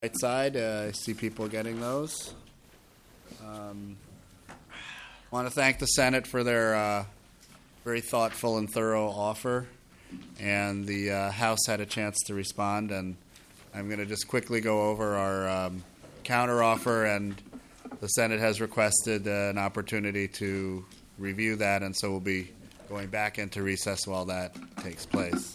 Right side, I see people getting those. Want to thank the Senate for their very thoughtful and thorough offer, and the House had a chance to respond, and I'm going to just quickly go over our counteroffer, and the Senate has requested an opportunity to review that, and so we'll be going back into recess while that takes place.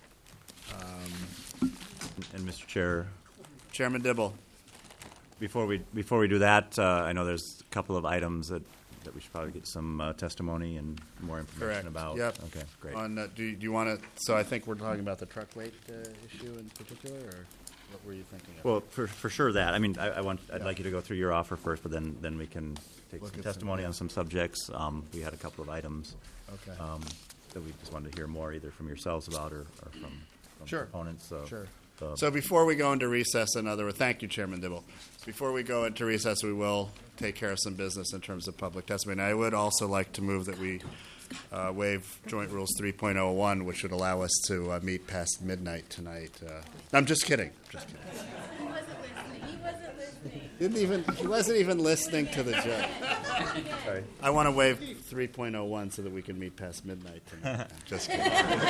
And Mr. Chair, Chairman Dibble. before we do that, I know there's a couple of items that we should probably get some testimony and more information Correct. about. Yep. Okay, great. Do you want to? So I think we're talking about the truck weight issue in particular, or what were you thinking of? Well, for sure that. I mean, I'd like you to go through your offer first, but then we can take Look some at testimony some, on some subjects. We had a couple of items Okay. that we just wanted to hear more either from yourselves about or from Sure. proponents. So, Sure. um, So before we go into recess, thank you, Chairman Dibble. Before we go into recess, we will take care of some business in terms of public testimony. I would also like to move that we waive Joint Rules 3.01, which would allow us to meet past midnight tonight. I'm just kidding. Just kidding. He wasn't listening. He wasn't even listening to the joke. sorry. I want to waive 3.01 so that we can meet past midnight tonight. Just kidding.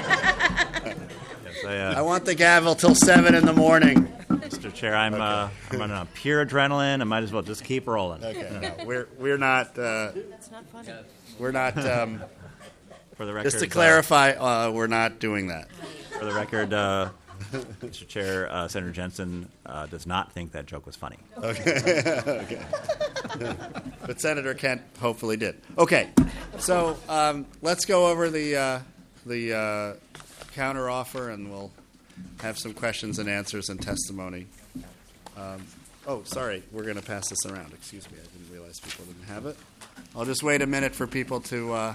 Yes, I want the gavel till 7 in the morning. Mr. Chair, I'm running on pure adrenaline. I might as well just keep rolling. Okay, no, we're not. That's not funny. We're not. For the record, Just to clarify, we're not doing that. For the record, Mr. Chair, Senator Jensen does not think that joke was funny. Okay. But Senator Kent hopefully did. Okay, so let's go over the counteroffer, and we'll have some questions and answers and testimony. Sorry, we're going to pass this around. Excuse me, I didn't realize people didn't have it. I'll just wait a minute for people to.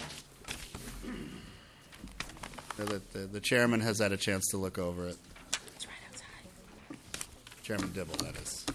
The chairman has had a chance to look over it. It's right outside. Chairman Dibble, that is.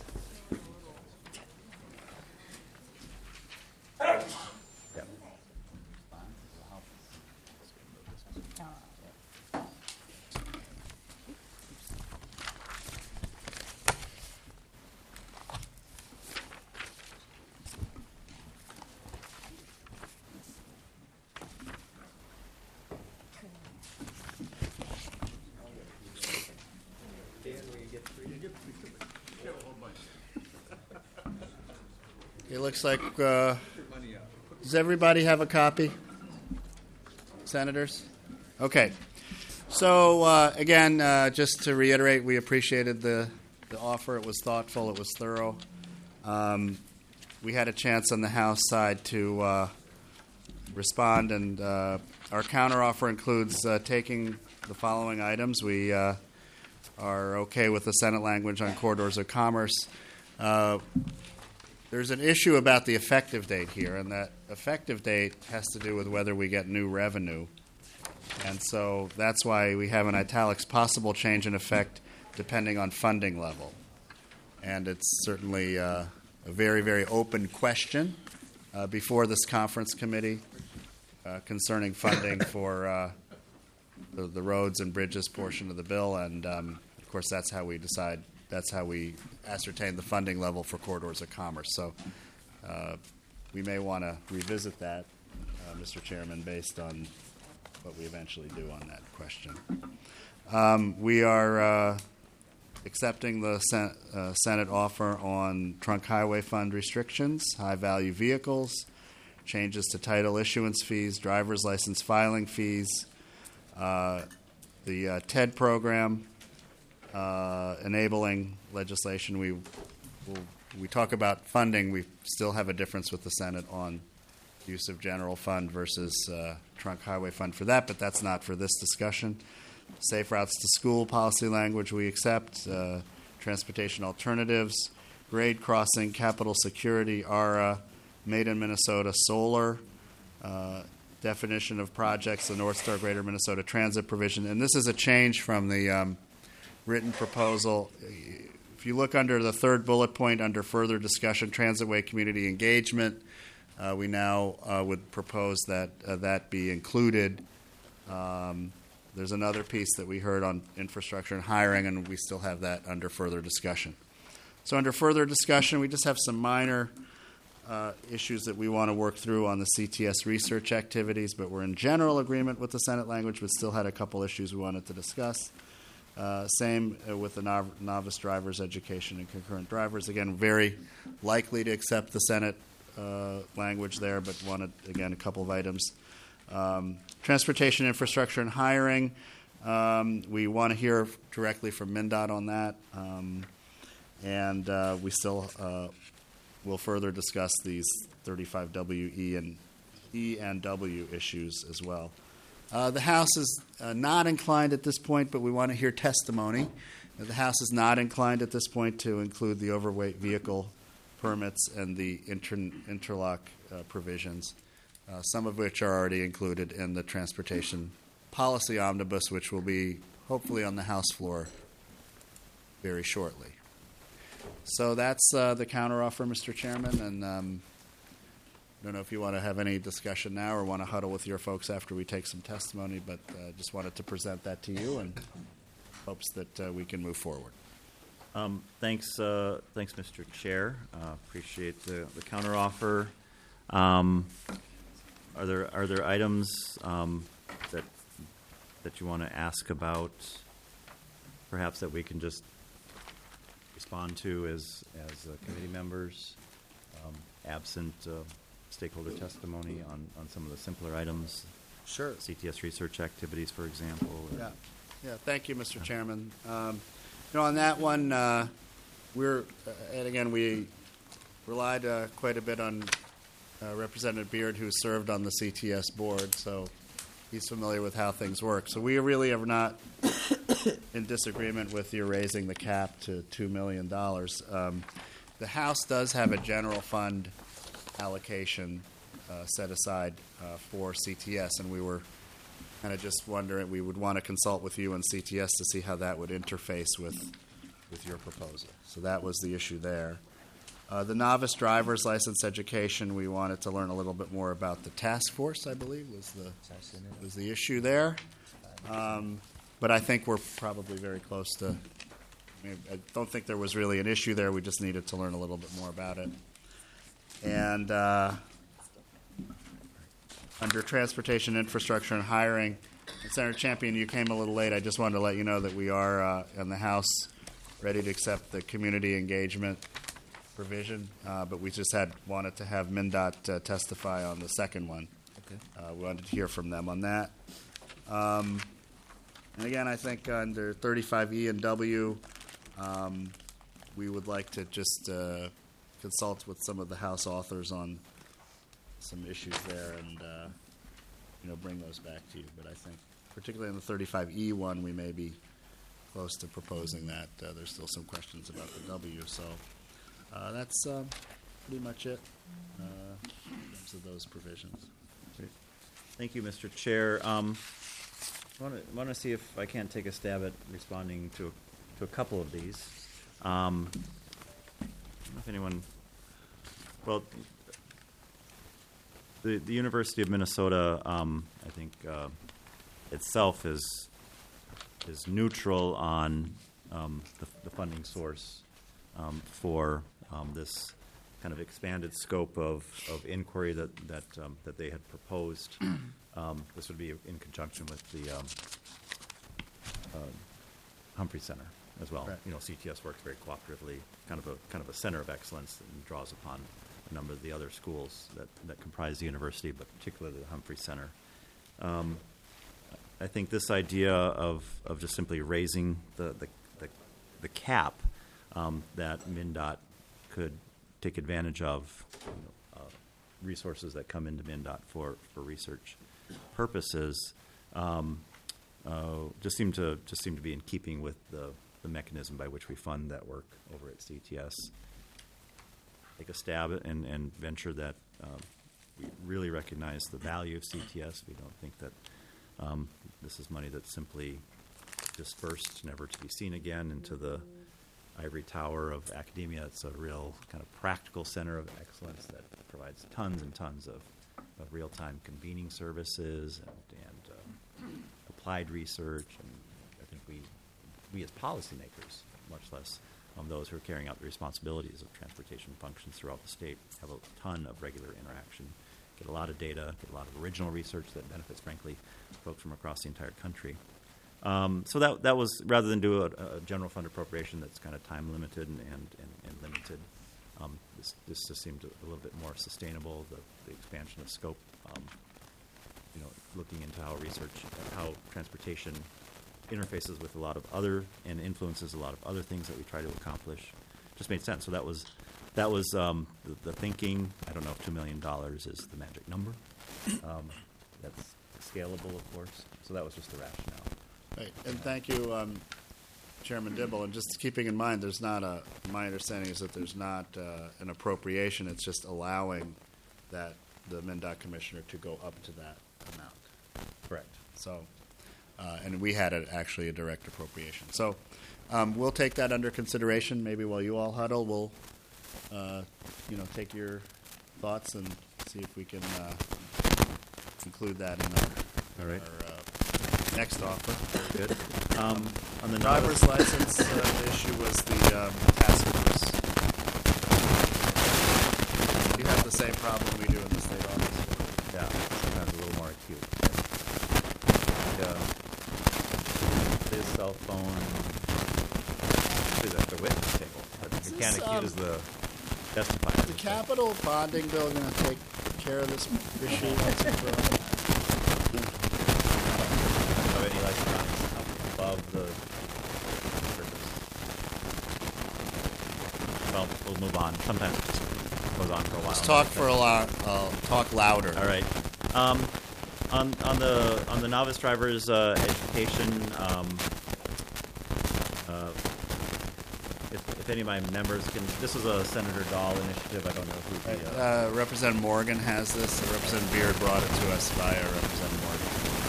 It looks like, does everybody have a copy? Senators? Okay. So, again, just to reiterate, we appreciated the offer. It was thoughtful. It was thorough. We had a chance on the House side to respond, and our counteroffer includes taking the following items. We are okay with the Senate language on corridors of commerce. There's an issue about the effective date here, and that effective date has to do with whether we get new revenue. And so that's why we have in italics possible change in effect depending on funding level. And it's certainly a very, very open question before this conference committee concerning funding for the roads and bridges portion of the bill. And, of course, that's how we decide. That's how we ascertain the funding level for corridors of commerce. So we may want to revisit that, Mr. Chairman, based on what we eventually do on that question. We are accepting the Senate offer on trunk highway fund restrictions, high-value vehicles, changes to title issuance fees, driver's license filing fees, the TED program, enabling legislation. We talk about funding. We still have a difference with the Senate on use of general fund versus trunk highway fund for that, but that's not for this discussion. Safe routes to school policy language we accept. Transportation alternatives, grade crossing, capital security, ARA, made in Minnesota solar, definition of projects, the North Star Greater Minnesota Transit provision. And this is a change from the written proposal. If you look under the third bullet point under further discussion, Transitway community engagement, we now would propose that that be included there's another piece that we heard on infrastructure and hiring, and we still have that under further discussion. So under further discussion, we just have some minor issues that we want to work through on the CTS research activities, but we're in general agreement with the Senate language, but still had a couple issues we wanted to discuss. Same with the novice drivers education and concurrent drivers. Again, very likely to accept the Senate language there, but wanted, again, a couple of items. Transportation infrastructure and hiring. We want to hear directly from MnDOT on that. And we still will further discuss these 35W, E and W issues as well. The House is not inclined at this point, but we want to hear testimony. The House is not inclined at this point to include the overweight vehicle permits and the interlock provisions, some of which are already included in the Transportation Policy Omnibus, which will be hopefully on the House floor very shortly. So that's the counteroffer, Mr. Chairman, and I don't know if you want to have any discussion now or want to huddle with your folks after we take some testimony, but just wanted to present that to you and hopes that we can move forward. Thanks, Mr. Chair. Appreciate the counteroffer. Are there items that you want to ask about, perhaps that we can just respond to as committee members, absent stakeholder testimony on some of the simpler items? Sure. CTS research activities, for example. Yeah. Thank you, Mr. Chairman. On that one, and again, we relied quite a bit on Representative Beard, who served on the CTS board, so he's familiar with how things work. So we really are not in disagreement with you raising the cap to $2 million. The House does have a general fund allocation set aside for CTS, and we were kind of just wondering, we would want to consult with you and CTS to see how that would interface with your proposal. So that was the issue there. The novice driver's license education, we wanted to learn a little bit more about the task force, I believe, was the issue there. But I think we're probably very close to, I don't think there was really an issue there. We just needed to learn a little bit more about it. And under transportation infrastructure and hiring, Senator Champion, you came a little late. I just wanted to let you know that we are in the House ready to accept the community engagement provision, but we just wanted to have MnDOT testify on the second one. Okay. We wanted to hear from them on that. And again, I think under 35E and W, we would like to just consult with some of the House authors on some issues there and bring those back to you. But I think particularly in the 35E one, we may be close to proposing that. There's still some questions about the W, so that's pretty much it in terms of those provisions. Great. Thank you, Mr. Chair. I want to see if I can't take a stab at responding to a couple of these. I don't know if anyone. Well, the University of Minnesota, I think, itself is neutral on the funding source for this kind of expanded scope of inquiry that they had proposed. This would be in conjunction with the Humphrey Center as well. Right. CTS works very cooperatively, kind of a center of excellence that draws upon a number of the other schools that comprise the university, but particularly the Humphrey Center. I think this idea of just simply raising the cap that MnDOT could take advantage of, resources that come into MnDOT for research purposes, just seem to be in keeping with the mechanism by which we fund that work over at CTS. Take a stab at and venture that we really recognize the value of CTS. We don't think that this is money that's simply dispersed, never to be seen again, into the ivory tower of academia. It's a real kind of practical center of excellence that provides tons and tons of real-time convening services and applied research, and I think we as policymakers, much less those who are carrying out the responsibilities of transportation functions throughout the state, have a ton of regular interaction, get a lot of data, get a lot of original research that benefits, frankly, folks from across the entire country. So that was, rather than do a general fund appropriation that's kind of time limited and limited, this just seemed a little bit more sustainable. The expansion of scope, looking into how transportation interfaces with a lot of other and influences a lot of other things that we try to accomplish, just made sense. So that was the thinking. I don't know if $2 million is the magic number. That's scalable, of course. So that was just the rationale. Right. And thank you, Chairman Dibble. And just keeping in mind, my understanding is that there's not an appropriation. It's just allowing the MnDOT commissioner to go up to that amount. Correct. So, and we had actually a direct appropriation. So we'll take that under consideration. Maybe while you all huddle, we'll take your thoughts and see if we can include that in our next offer. Very good. On the driver's license, the issue was the task force. You have the same problem we do in the state office. Yeah, sometimes a little more acute. His cell phone is at the witness table. But you can't accuse as the testifier. The capital bonding bill going to take care of this issue once and for all? Of any electronics above the surface. Well, we'll move on. Sometimes it just goes on for a while. Let's talk for a lot. Talk louder. All right. On the novice drivers education, if any of my members can, this is a Senator Dahl initiative. I don't know who the Representative Morgan has this. Representative Beard brought it to us via Representative Morgan.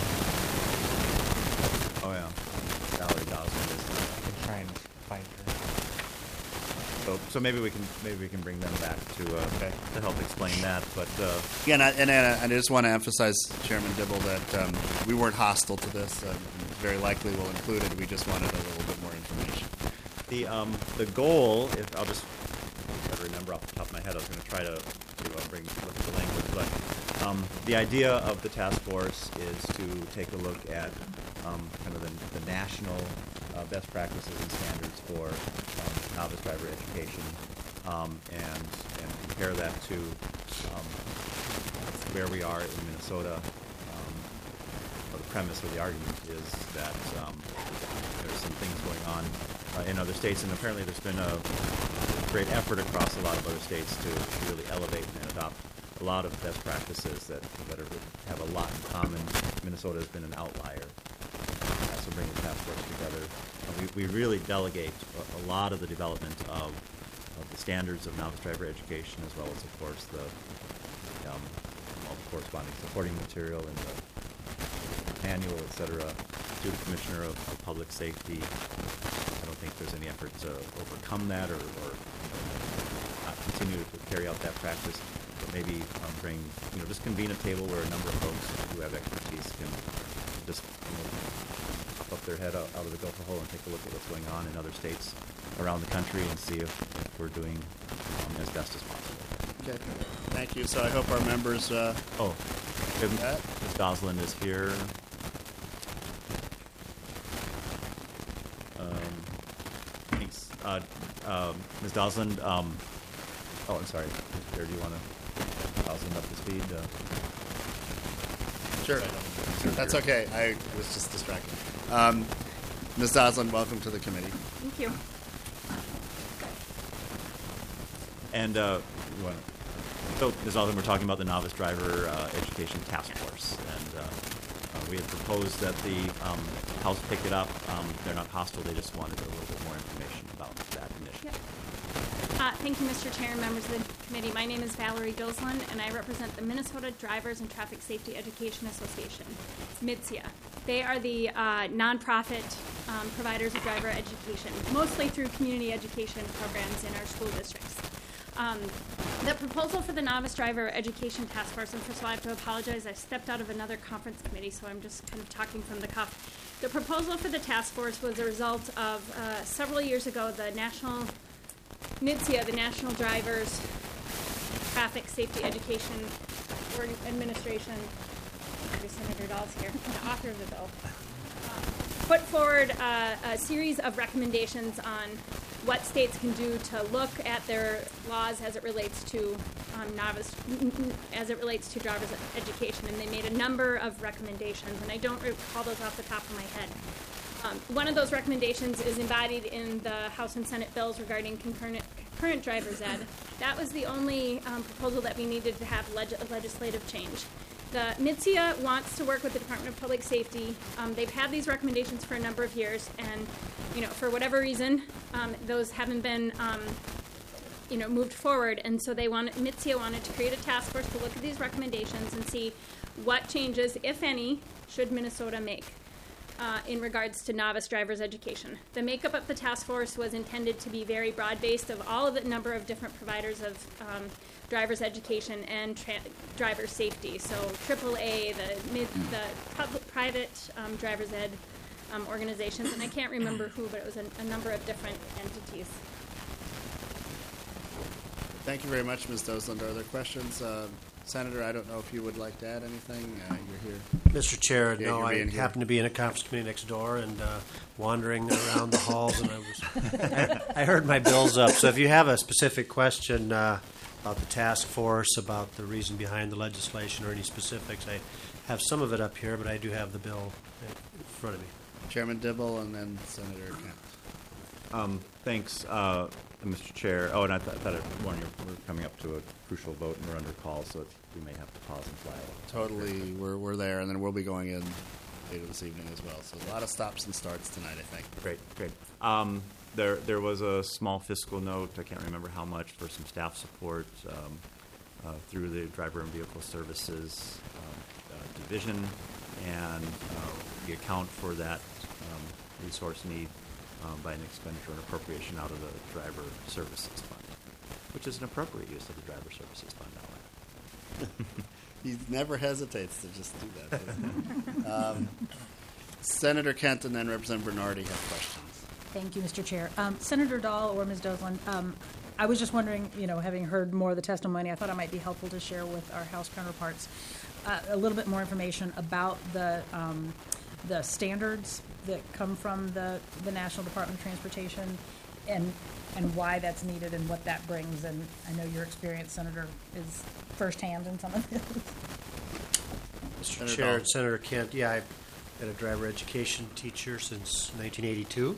Oh yeah, Valerie Dawson is. I'm trying to find her. So maybe we can bring them back to help explain that. But again, I just want to emphasize, Chairman Dibble, that we weren't hostile to this. Very likely we'll include it. We just wanted a little bit more information. The goal, if I'll just try to remember off the top of my head, I was going to try to look at the language, but the idea of the task force is to take a look at kind of the national best practices and standards for novice driver education, and compare that to where we are in Minnesota. The premise or the argument is that there's some things going on in other states, and apparently there's been a great effort across a lot of other states to really elevate and adopt a lot of best practices that have a lot in common. Minnesota has been an outlier. So bring the task force together. We really delegate a lot of the development of the standards of novice driver education, as well as, of course, all the corresponding supporting material and the manual, et cetera, to the Commissioner of Public Safety. I don't think there's any effort to overcome that or not continue to carry out that practice, but maybe just convene a table where a number of folks who have expertise can just pop up their head out of the gopher hole and take a look at what's going on in other states around the country and see if we're doing as best as possible. Okay, thank you. So I hope our members. Ms. Gosselin is here. Thanks. Ms. Gosselin, I'm sorry. Do you want to Gosselin up to speed? Sure. That's okay. I was just distracted. Ms. Doslin, welcome to the committee. Thank you. And so, Ms. Doslin, we're talking about the Novice Driver Education Task Force, and we had proposed that the House pick it up. They're not hostile; they just wanted a little bit more information about that initiative. Yep. Thank you, Mr. Chair and members of the committee. My name is Valerie Gilsland, and I represent the Minnesota Drivers and Traffic Safety Education Association, MIDSIA. They are the nonprofit providers of driver education, mostly through community education programs in our school districts. The proposal for the Novice Driver Education Task Force, and first of all, I have to apologize. I stepped out of another conference committee, so I'm just kind of talking from the cuff. The proposal for the task force was a result of several years ago, the National NHTSA, the National Drivers Traffic Safety Education Administration, maybe Senator Dahl's here, the author of the bill, put forward a series of recommendations on what states can do to look at their laws as it relates to driver's education, and they made a number of recommendations, and I don't recall those off the top of my head. One of those recommendations is embodied in the House and Senate bills regarding concurrent driver's ed. That was the only proposal that we needed to have legislative change. The NHTSA wants to work with the Department of Public Safety. They've had these recommendations for a number of years, and for whatever reason, those haven't been moved forward. And so NHTSA wanted to create a task force to look at these recommendations and see what changes, if any, should Minnesota make in regards to novice driver's education. The makeup of the task force was intended to be very broad-based of all of the number of different providers of driver's education and driver safety. So AAA, the private driver's ed organizations, and I can't remember who, but it was a number of different entities. Thank you very much, Ms. Dosland. Are there questions? Senator, I don't know if you would like to add anything. You're here. Mr. Chair, Yeah, no, you're I being here. happened to be in a conference committee next door and wandering around the halls, and I heard my bills up. So if you have a specific question about the task force, about the reason behind the legislation, or any specifics, I have some of it up here, but I do have the bill in front of me. Chairman Dibble and then Senator Kent. Thanks, Mr. Chair. Oh, and I thought we're coming up to a crucial vote and we're under call, so we may have to pause and fly. Totally, we're there, and then we'll be going in later this evening as well. So a lot of stops and starts tonight, I think. Great. There was a small fiscal note, I can't remember how much, for some staff support through the Driver and Vehicle Services Division, and we account for that resource need by an expenditure and appropriation out of the Driver Services Fund, which is an appropriate use of the Driver Services Fund now. He never hesitates to just do that. doesn't he? Senator Kent and then Representative Bernardi have questions. Thank you, Mr. Chair. Senator Dahl or Ms. Dosland, I was just wondering, having heard more of the testimony, I thought it might be helpful to share with our House counterparts a little bit more information about the standards that come from the National Department of Transportation and why that's needed and what that brings. And I know your experience, Senator, is firsthand in some of this. Mr. Senator Chair, Dahl. Senator Kent, yeah, I've been a driver education teacher since 1982.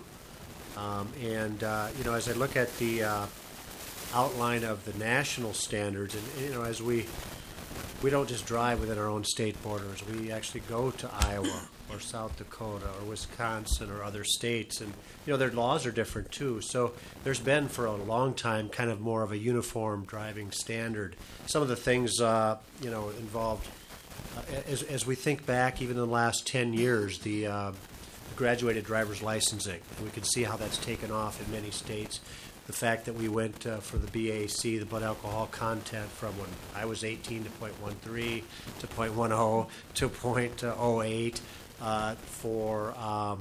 As I look at the outline of the national standards, and as we don't just drive within our own state borders. We actually go to Iowa or South Dakota or Wisconsin or other states, and their laws are different too. So there's been for a long time kind of more of a uniform driving standard. Some of the things involved as we think back, even in the last 10 years, the graduated driver's licensing. We can see how that's taken off in many states. The fact that we went for the BAC, the blood alcohol content, from when I was 18 to 0.13 to 0.10 to 0.08 for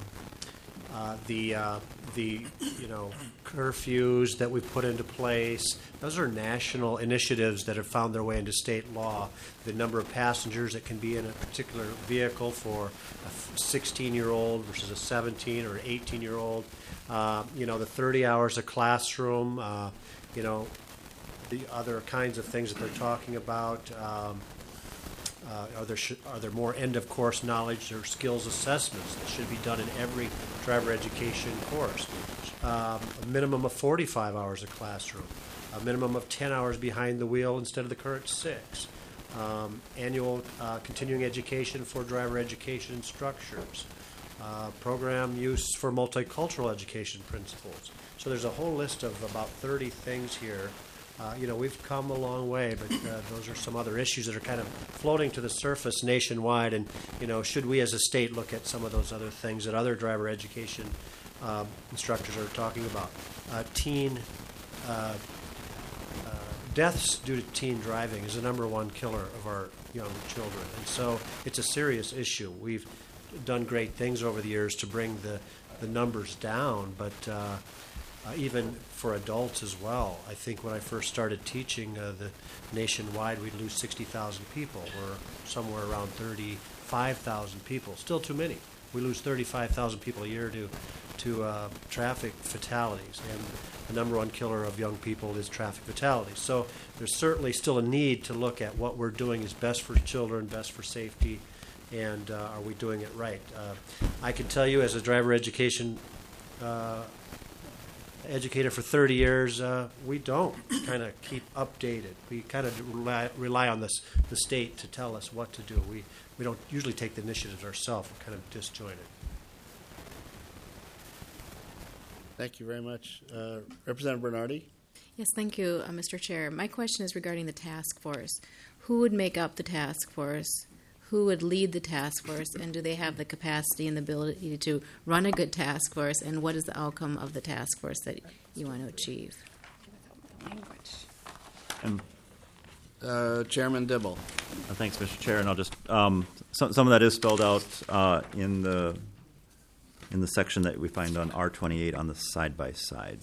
the curfews that we put into place. Those are national initiatives that have found their way into state law. The number of passengers that can be in a particular vehicle for a 16-year-old versus a 17 or 18-year-old. The 30 hours of classroom, the other kinds of things that they're talking about. Are there more end-of-course knowledge or skills assessments that should be done in every driver education course? A minimum of 45 hours of classroom. A minimum of 10 hours behind the wheel instead of the current 6. Annual continuing education for driver education instructors. Program use for multicultural education principles. So there's a whole list of about 30 things here. We've come a long way, but those are some other issues that are kind of floating to the surface nationwide. And, should we as a state look at some of those other things that other driver education instructors are talking about? Teen deaths due to teen driving is the number one killer of our young children. And so it's a serious issue. We've done great things over the years to bring the numbers down, but even for adults as well. I think when I first started teaching the nationwide, we'd lose 60,000 people. We're somewhere around 35,000 people. Still too many. We lose 35,000 people a year to traffic fatalities, and the number one killer of young people is traffic fatalities. So there's certainly still a need to look at what we're doing is best for children, best for safety, and are we doing it right? I can tell you, as a driver education educator for 30 years, we don't kind of keep updated. We kind of rely on the state to tell us what to do. We don't usually take the initiatives ourselves. We're kind of disjointed. Thank you very much. Representative Bernardi? Yes, thank you, Mr. Chair. My question is regarding the task force. Who would make up the task force? Who would lead the task force? And do they have the capacity and the ability to run a good task force? And what is the outcome of the task force that you want to achieve? And Chairman Dibble. thanks, Mr. Chair. And I'll just some of that is spelled out in the section that we find on R28 on the side by side.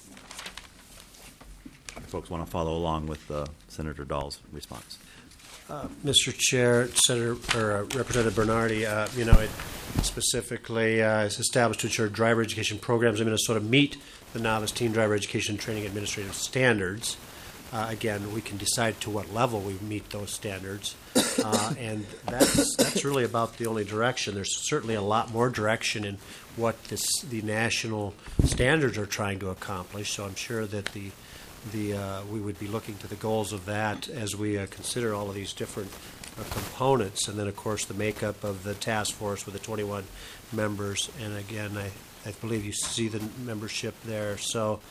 If folks want to follow along with Senator Dahl's response. Mr. Chair, Representative Bernardi, it specifically is established to ensure driver education programs in Minnesota meet the novice teen driver education training administrative standards. Again, we can decide to what level we meet those standards, and that's really about the only direction. There's certainly a lot more direction in what the national standards are trying to accomplish. So I'm sure that we would be looking to the goals of that as we consider all of these different components, and then of course the makeup of the task force with the 21 members. And again, I believe you see the membership there. So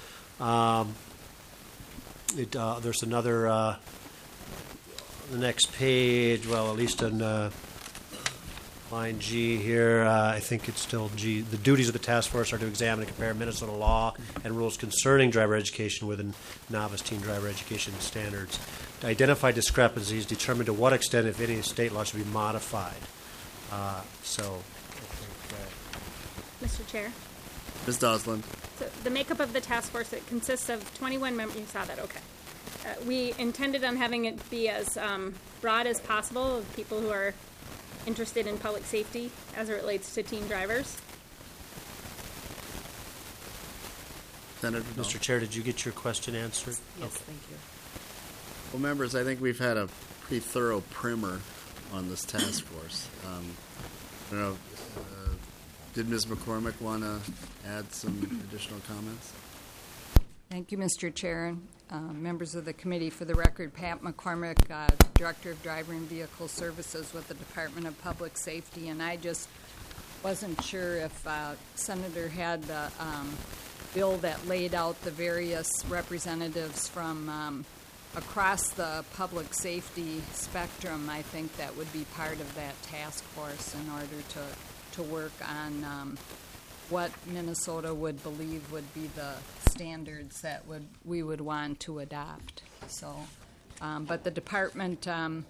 there's another the next page. Well, at least on line G here, I think it's still G. The duties of the task force are to examine and compare Minnesota law and rules concerning driver education with novice teen driver education standards, to identify discrepancies, determine to what extent, if any, state law should be modified. So, I think, Mr. Chair. Ms. Dosland. So the makeup of the task force, it consists of 21 members. You saw that, okay. We intended on having it be as broad as possible of people who are interested in public safety as it relates to teen drivers. Senator Dahl. Mr. Chair, did you get your question answered? Yes, thank you. Well, members, I think we've had a pretty thorough primer on this task force. I don't know, did Ms. McCormick want to add some additional comments? Thank you, Mr. Chair. Members of the committee, for the record, Pat McCormick, Director of Driver and Vehicle Services with the Department of Public Safety, and I just wasn't sure if Senator had the bill that laid out the various representatives from across the public safety spectrum. I think that would be part of that task force in order to work on what Minnesota would believe would be the standards that we would want to adopt. So, but the department,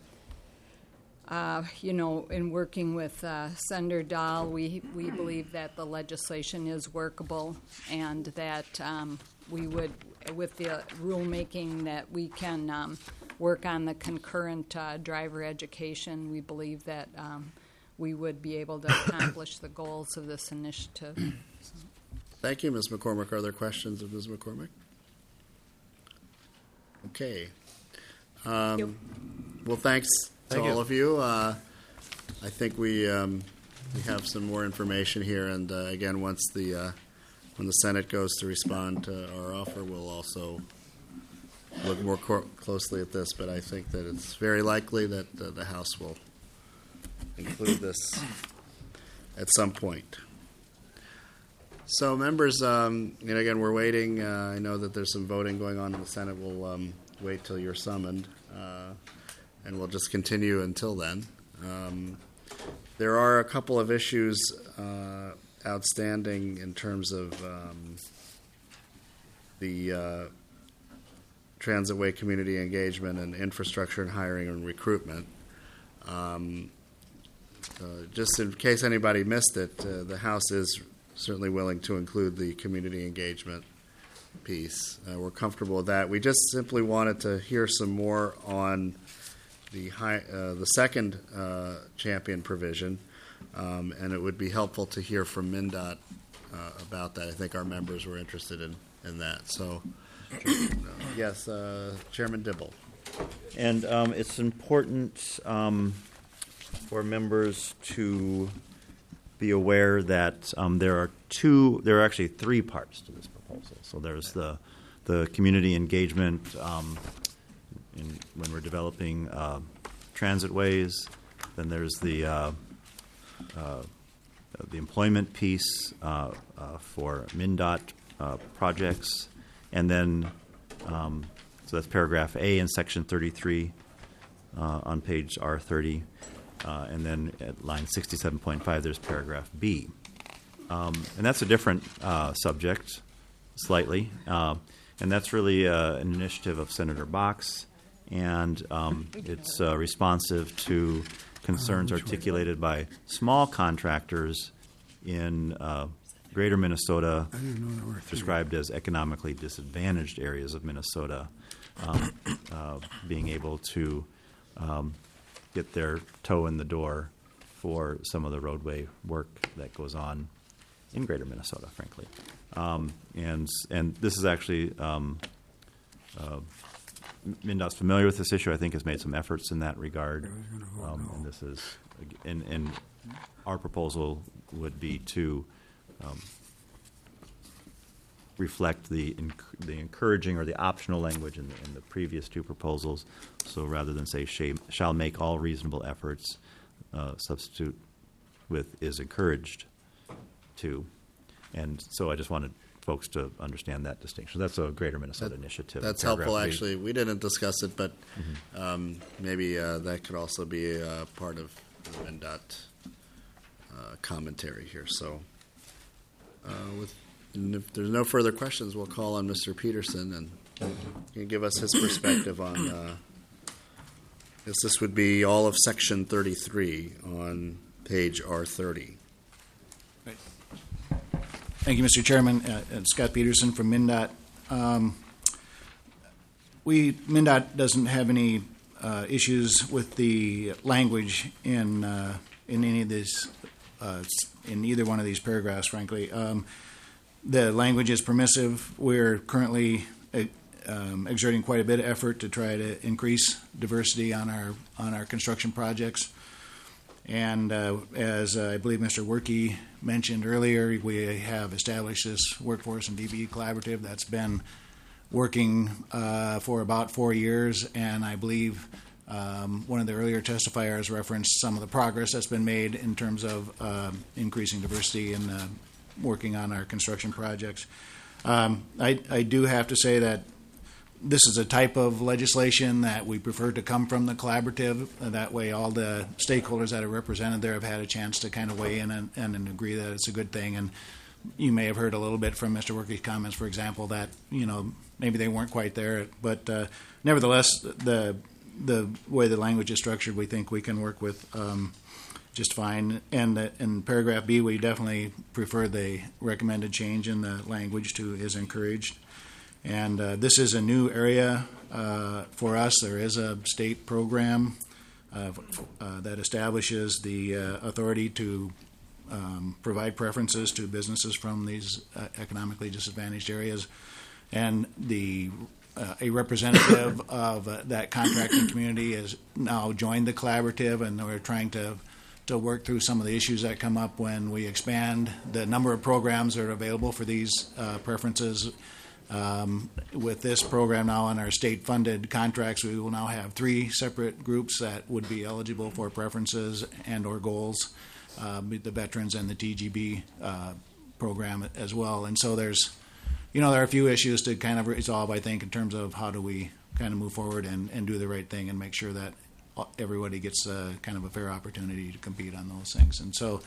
in working with Senator Dahl, we believe that the legislation is workable, and that we would, with the rulemaking, that we can work on the concurrent driver education. We believe that we would be able to accomplish the goals of this initiative. Thank you, Ms. McCormick. Are there questions of Ms. McCormick? Okay. Well, thanks to all of you. I think we have some more information here, and again, when the Senate goes to respond to our offer, we'll also look more closely at this. But I think that it's very likely that the House will include this at some point. So, members, again, we're waiting. I know that there's some voting going on in the Senate. We'll wait till you're summoned, and we'll just continue until then. There are a couple of issues outstanding in terms of the Transitway community engagement and infrastructure and hiring and recruitment. Just in case anybody missed it, the House is certainly willing to include the community engagement piece. We're comfortable with that. We just simply wanted to hear some more on the second champion provision, and it would be helpful to hear from MnDOT about that. I think our members were interested in that. So, yes, Chairman Dibble. And it's important for members to be aware that there are actually three parts to this proposal. So there's the community engagement when we're developing transitways. Then there's the employment piece for MnDOT projects, and then so that's paragraph A in section 33 on page R30, and then at line 67.5 there's paragraph B, and that's a different subject slightly, and that's really an initiative of Senator Box, and it's responsive to concerns articulated by small contractors in greater Minnesota, described as economically disadvantaged areas of Minnesota, being able to get their toe in the door for some of the roadway work that goes on in greater Minnesota, frankly. And this is actually, MnDOT's familiar with this issue, I think has made some efforts in that regard. And this is, and our proposal would be to reflect the encouraging or the optional language in the previous two proposals. So rather than say shall make all reasonable efforts, substitute with is encouraged to. And so I just wanted folks to understand that distinction. That's a Greater Minnesota initiative. That's helpful, actually. We didn't discuss it, but maybe that could also be part of the MnDOT commentary here. So if there's no further questions, we'll call on Mr. Peterson, and he can give us his perspective on this would be all of Section 33 on page R30. Thank you, Mr. Chairman. Scott Peterson from MnDOT. MnDOT doesn't have any issues with the language in any of this, in either one of these paragraphs, frankly. The language is permissive. We're currently exerting quite a bit of effort to try to increase diversity on our construction projects. And as I believe Mr. Werke mentioned earlier, we have established this Workforce and DBE Collaborative that's been working for about 4 years, and I believe one of the earlier testifiers referenced some of the progress that's been made in terms of increasing diversity and working on our construction projects. I do have to say that this is a type of legislation that we prefer to come from the collaborative. That way all the stakeholders that are represented there have had a chance to kind of weigh in and agree that it's a good thing. And you may have heard a little bit from Mr. Werke's comments, for example, that, maybe they weren't quite there. But nevertheless, the way the language is structured, we think we can work with just fine. And in paragraph B, we definitely prefer the recommended change in the language to is encouraged. And this is a new area for us. There is a state program that establishes the authority to provide preferences to businesses from these economically disadvantaged areas. And a representative of that contracting community has now joined the collaborative, and we're trying to work through some of the issues that come up when we expand the number of programs that are available for these preferences. With this program now on our state-funded contracts, we will now have 3 separate groups that would be eligible for preferences and or goals, the veterans and the TGB program as well. And so there are a few issues to kind of resolve, I think, in terms of how do we kind of move forward and do the right thing and make sure that everybody gets kind of a fair opportunity to compete on those things. And so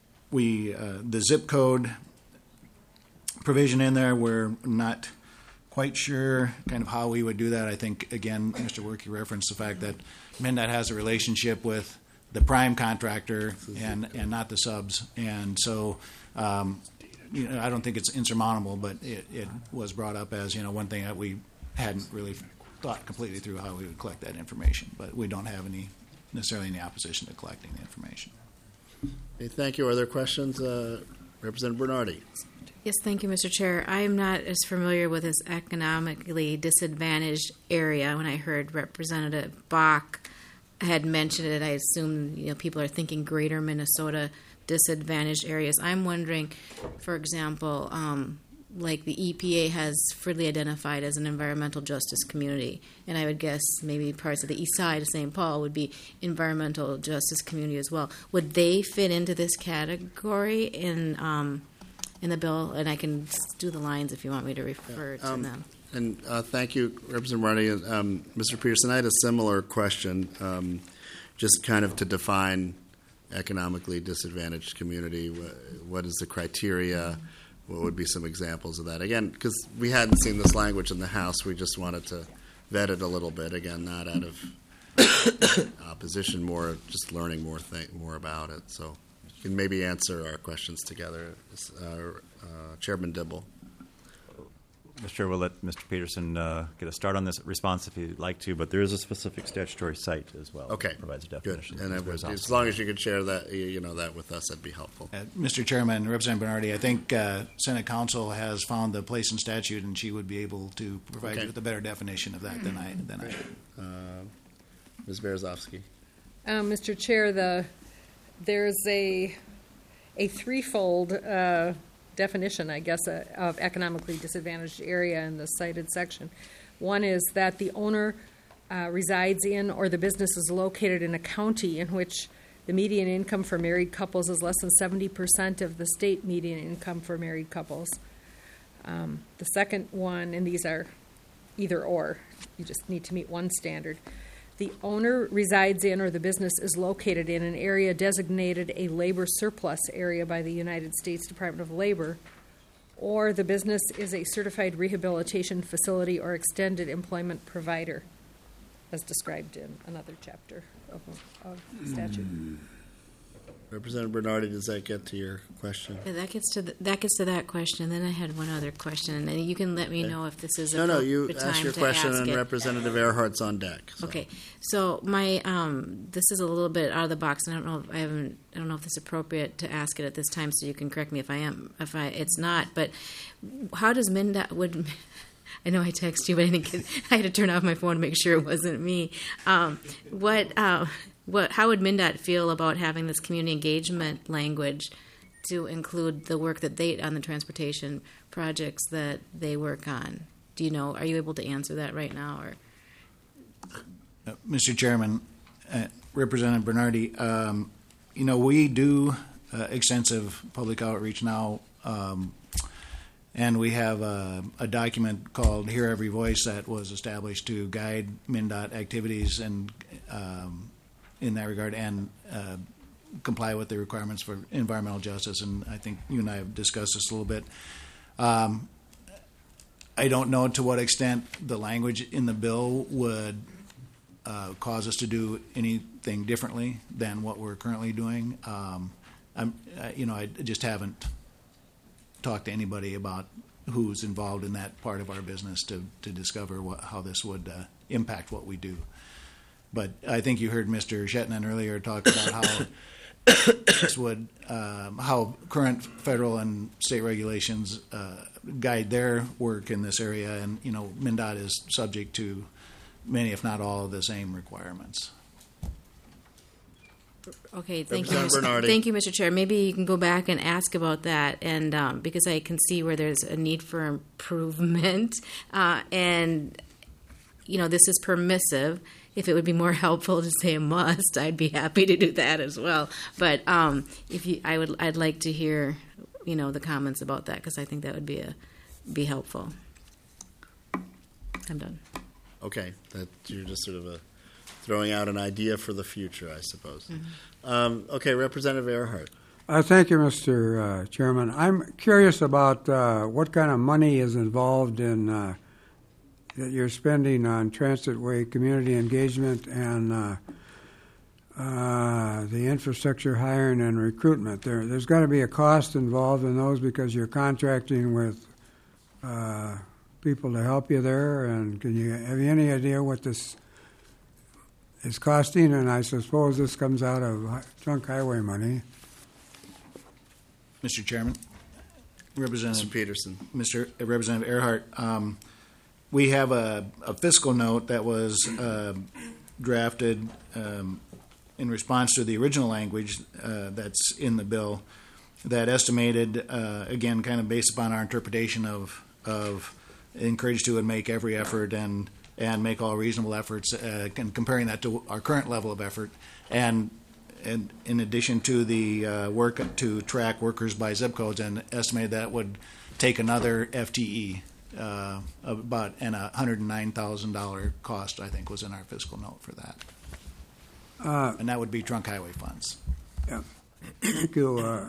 the zip code provision in there, we're not quite sure kind of how we would do that. I think, again, Mr. Workey referenced the fact that MnDOT has a relationship with the prime contractor and not the subs. And so, I don't think it's insurmountable, but it was brought up as, one thing that we hadn't really thought completely through how we would collect that information. But we don't have necessarily any opposition to collecting the information. Okay, thank you. Are there questions? Representative Bernardi. Yes, thank you, Mr. Chair. I am not as familiar with this economically disadvantaged area. When I heard Representative Bach had mentioned it, I assume people are thinking greater Minnesota disadvantaged areas. I'm wondering, for example, like the EPA has freely identified as an environmental justice community, and I would guess maybe parts of the east side of St. Paul would be environmental justice community as well. Would they fit into this category in the bill? And I can do the lines if you want me to refer to them. And thank you, Representative Marty. Mr. Peterson, I had a similar question, just kind of to define economically disadvantaged community. What is the criteria? What would be some examples of that? Again, because we hadn't seen this language in the House, we just wanted to vet it a little bit. Again, not out of opposition, more just learning more about it. So you can maybe answer our questions together. Chairman Dibble. Mr. Chair, we'll let Mr. Peterson get a start on this response if you'd like to, but there is a specific statutory site as well. Okay, that provides a good. definition. And as long as you could share that, that with us, that'd be helpful. Mr. Chairman, Representative Bernardi, I think Senate Counsel has found the place in statute, and she would be able to provide you with a better definition of that than I. Ms. Berezovsky. Mr. Chair, there's a threefold definition, I guess, of economically disadvantaged area in the cited section. One is that the owner resides in or the business is located in a county in which the median income for married couples is less than 70% of the state median income for married couples. The second one, and these are either or, you just need to meet one standard. The owner resides in or the business is located in an area designated a labor surplus area by the United States Department of Labor, or the business is a certified rehabilitation facility or extended employment provider, as described in another chapter of the statute. Representative Bernardi, does that get to your question? Yeah, that gets to that question. Then I had one other question, and you can let me know if this is No, you time ask your to question, ask and it. Representative Earhart's on deck. So. Okay, so my this is a little bit out of the box. I don't know if this is appropriate to ask it at this time. So you can correct me if it's not. But how does MnDOT I know I text you, but I had to turn off my phone to make sure it wasn't me. How would MnDOT feel about having this community engagement language to include the work that on the transportation projects that they work on? Do you know? Are you able to answer that right now? Or Mr. Chairman, Representative Bernardi, we do extensive public outreach now, and we have a document called Hear Every Voice that was established to guide MnDOT activities and in that regard and comply with the requirements for environmental justice. And I think you and I have discussed this a little bit. I don't know to what extent the language in the bill would cause us to do anything differently than what we're currently doing. I just haven't talked to anybody about who's involved in that part of our business to discover how this would impact what we do. But I think you heard Mr. Shetland earlier talk about how this would, how current federal and state regulations guide their work in this area, and MnDOT is subject to many, if not all, of the same requirements. Okay, thank you, Mr. Chair. Maybe you can go back and ask about that, and because I can see where there's a need for improvement, and this is permissive. If it would be more helpful to say a must, I'd be happy to do that as well. But I'd like to hear, the comments about that, because I think that would be helpful. I'm done. Okay, that you're just sort of throwing out an idea for the future, I suppose. Mm-hmm. Okay, Representative Earhart. Thank you, Mr. Chairman. I'm curious about what kind of money is involved in that you're spending on Transitway community engagement and the infrastructure hiring and recruitment. There's got to be a cost involved in those because you're contracting with people to help you there. And have you any idea what this is costing? And I suppose this comes out of trunk highway money. Mr. Chairman, Mr. Representative Peterson. Representative Earhart, we have a fiscal note that was drafted in response to the original language that's in the bill that estimated, again, kind of based upon our interpretation of encouraged to and make every effort and make all reasonable efforts, and comparing that to our current level of effort. And in addition to the work to track workers by zip codes, and estimated that would take another FTE, about and $109,000 cost, I think, was in our fiscal note for that. And that would be trunk highway funds. Yeah. Thank you.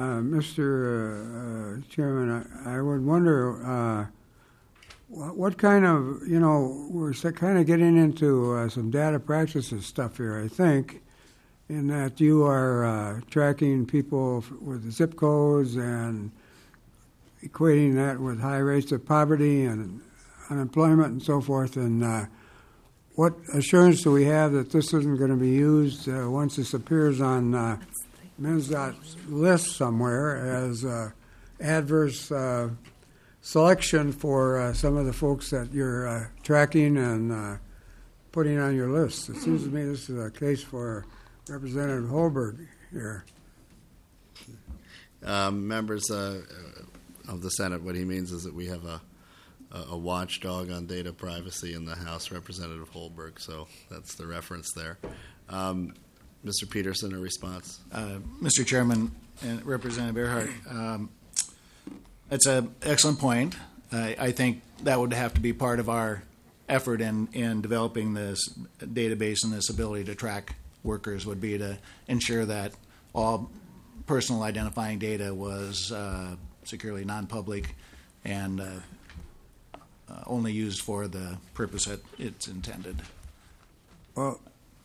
Mr. Chairman, I would wonder what kind of, we're kind of getting into some data practices stuff here, I think, in that you are tracking people with zip codes and equating that with high rates of poverty and unemployment and so forth. And what assurance do we have that this isn't going to be used once this appears on MnSDOT's list somewhere as adverse selection for some of the folks that you're tracking and putting on your list? It seems to me this is a case for Representative Holberg here. Members of the Senate, what he means is that we have a watchdog on data privacy in the House, Representative Holberg, so that's the reference there. Mr. Peterson, a response? Mr. Chairman and Representative Earhart, that's an excellent point. I think that would have to be part of our effort in developing this database and this ability to track workers, would be to ensure that all personal identifying data was securely non-public and only used for the purpose that it's intended. Well,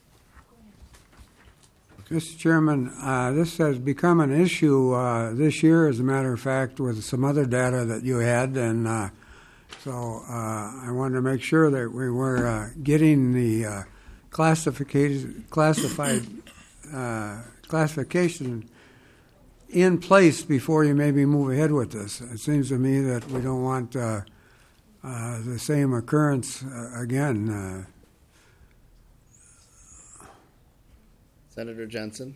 Mr. Chairman, this has become an issue this year, as a matter of fact, with some other data that you had, and so I wanted to make sure that we were getting the classification in place before you maybe move ahead with this. It seems to me that we don't want the same occurrence again. Senator Jensen.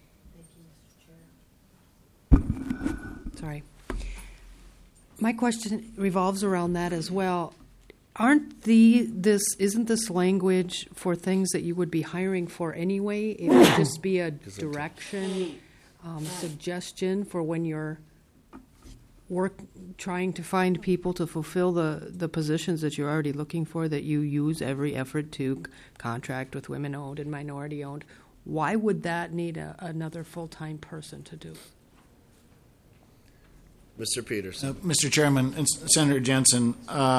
Sorry. My question revolves around that as well. Isn't this language for things that you would be hiring for anyway? It would just be a direction, suggestion for when you're trying to find people to fulfill the positions that you're already looking for, that you use every effort to contract with women-owned and minority-owned. Why would that need another full-time person to do? Mr. Peterson. Mr. Chairman and Senator Jensen,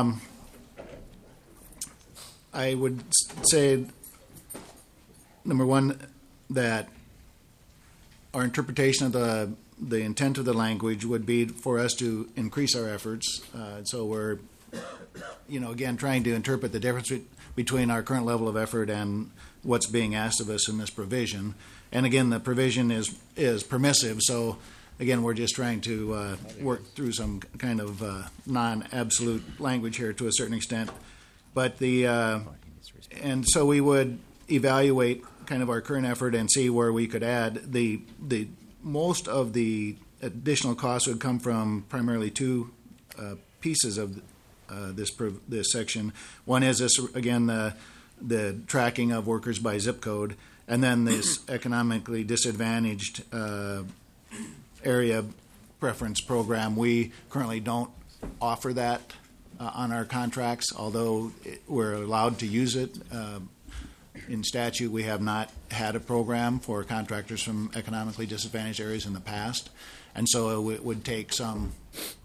I would say, number one, that our interpretation of the intent of the language would be for us to increase our efforts. So we're, again, trying to interpret the difference between our current level of effort and what's being asked of us in this provision. And again, the provision is permissive, so again, we're just trying to work through some kind of non-absolute language here to a certain extent. But and so we would evaluate kind of our current effort and see where we could add. The most of the additional costs would come from primarily two pieces of this section. One is this, again, the tracking of workers by zip code, and then this economically disadvantaged area preference program. We currently don't offer that on our contracts, although we're allowed to use it. In statute, we have not had a program for contractors from economically disadvantaged areas in the past, and so it would take some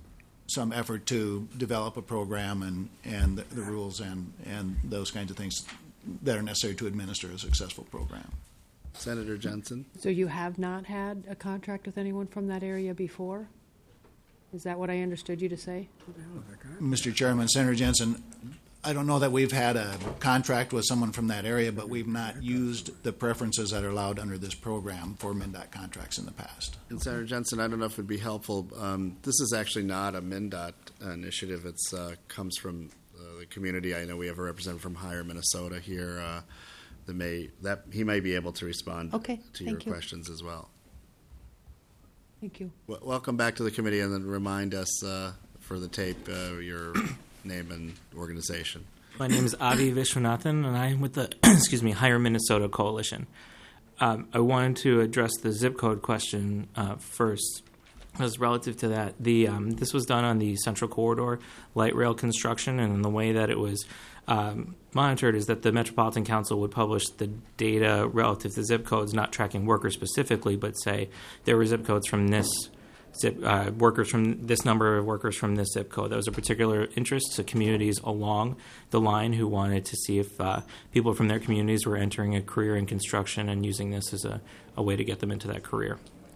some effort to develop a program and the rules and those kinds of things that are necessary to administer a successful program. Senator Jensen? So you have not had a contract with anyone from that area before? Is that what I understood you to say? Mr. Chairman, Senator Jensen, I don't know that we've had a contract with someone from that area, but we've not used the preferences that are allowed under this program for MnDOT contracts in the past. And Senator Jensen, I don't know if it would be helpful. This is actually not a MnDOT initiative. It comes from the community. I know we have a representative from Higher Minnesota here he may be able to respond to your questions as well. Thank you. Welcome back to the committee, and then remind us for the tape your name and organization. My name is Avi Vishwanathan, and I'm with the Higher Minnesota Coalition. I wanted to address the zip code question first. As relative to that, this was done on the Central Corridor light rail construction, and the way that it was monitored is that the Metropolitan Council would publish the data relative to zip codes, not tracking workers specifically, but say there were zip codes from this workers from this number of workers from this zip code. That was a particular interest to communities along the line who wanted to see if people from their communities were entering a career in construction and using this as a way to get them into that career.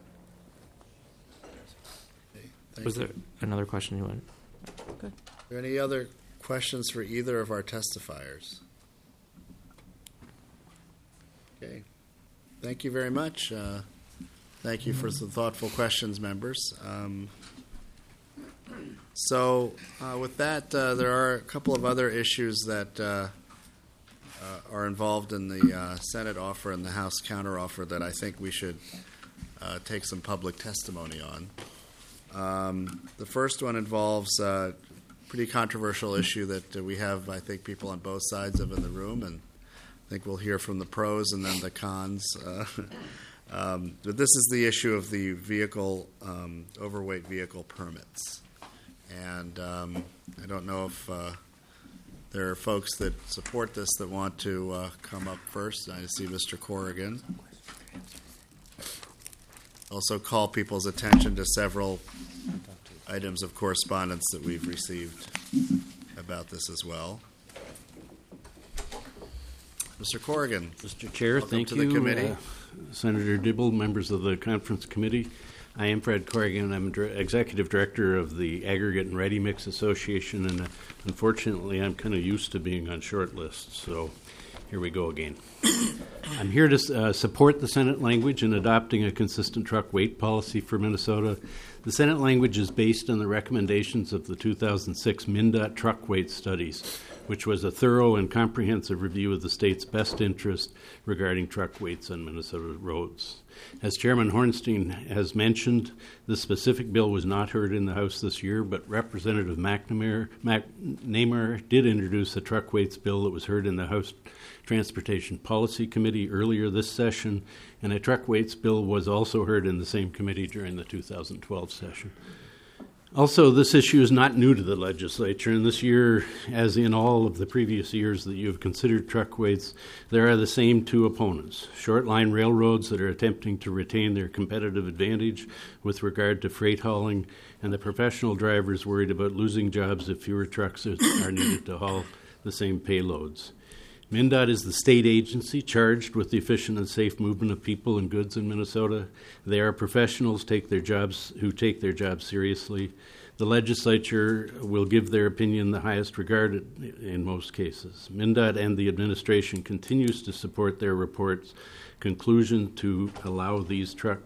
Was there another question you wanted? Good. Are there any other questions for either of our testifiers? Okay. Thank you very much. Thank you for some thoughtful questions, members. With that, there are a couple of other issues that are involved in the Senate offer and the House counteroffer that I think we should take some public testimony on. The first one involves a pretty controversial issue that we have, I think, people on both sides of in the room, and I think we'll hear from the pros and then the cons. But this is the issue of the vehicle, overweight vehicle permits. And I don't know if there are folks that support this that want to come up first. I see Mr. Corrigan. Also call people's attention to several items of correspondence that we've received about this as well. Mr. Corrigan. Mr. Chair, welcome thank to you. The committee. Senator Dibble, members of the conference committee. I am Fred Corrigan. I'm executive director of the Aggregate and Ready Mix Association, and unfortunately I'm kind of used to being on short lists, so here we go again. I'm here to support the Senate language in adopting a consistent truck weight policy for Minnesota. The Senate language is based on the recommendations of the 2006 MnDOT truck weight studies, which was a thorough and comprehensive review of the state's best interest regarding truck weights on Minnesota roads. As Chairman Hornstein has mentioned, the specific bill was not heard in the House this year, but Representative McNamara did introduce a truck weights bill that was heard in the House Transportation Policy Committee earlier this session, and a truck weights bill was also heard in the same committee during the 2012 session. Also, this issue is not new to the legislature, and this year, as in all of the previous years that you have considered truck weights, there are the same two opponents: short-line railroads that are attempting to retain their competitive advantage with regard to freight hauling, and the professional drivers worried about losing jobs if fewer trucks are needed to haul the same payloads. MnDOT is the state agency charged with the efficient and safe movement of people and goods in Minnesota. They are professionals who take their jobs seriously. The legislature will give their opinion the highest regard in most cases. MnDOT and the administration continues to support their report's conclusion to allow these truck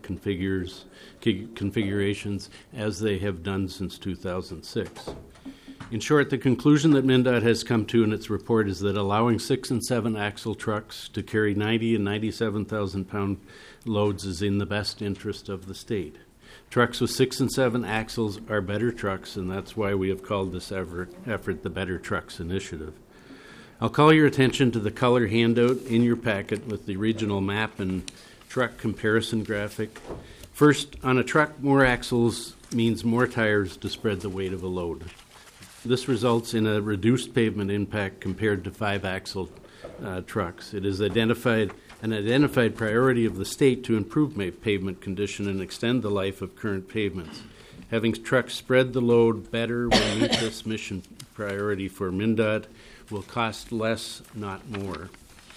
configurations as they have done since 2006. In short, the conclusion that MnDOT has come to in its report is that allowing 6 and 7 axle trucks to carry 90 and 97,000 pound loads is in the best interest of the state. Trucks with 6 and 7 axles are better trucks, and that's why we have called this effort the Better Trucks Initiative. I'll call your attention to the color handout in your packet with the regional map and truck comparison graphic. First, on a truck, more axles means more tires to spread the weight of a load. This results in a reduced pavement impact compared to 5-axle trucks. It is an identified priority of the state to improve pavement condition and extend the life of current pavements. Having trucks spread the load better will meet this mission priority for MnDOT, will cost less, not more.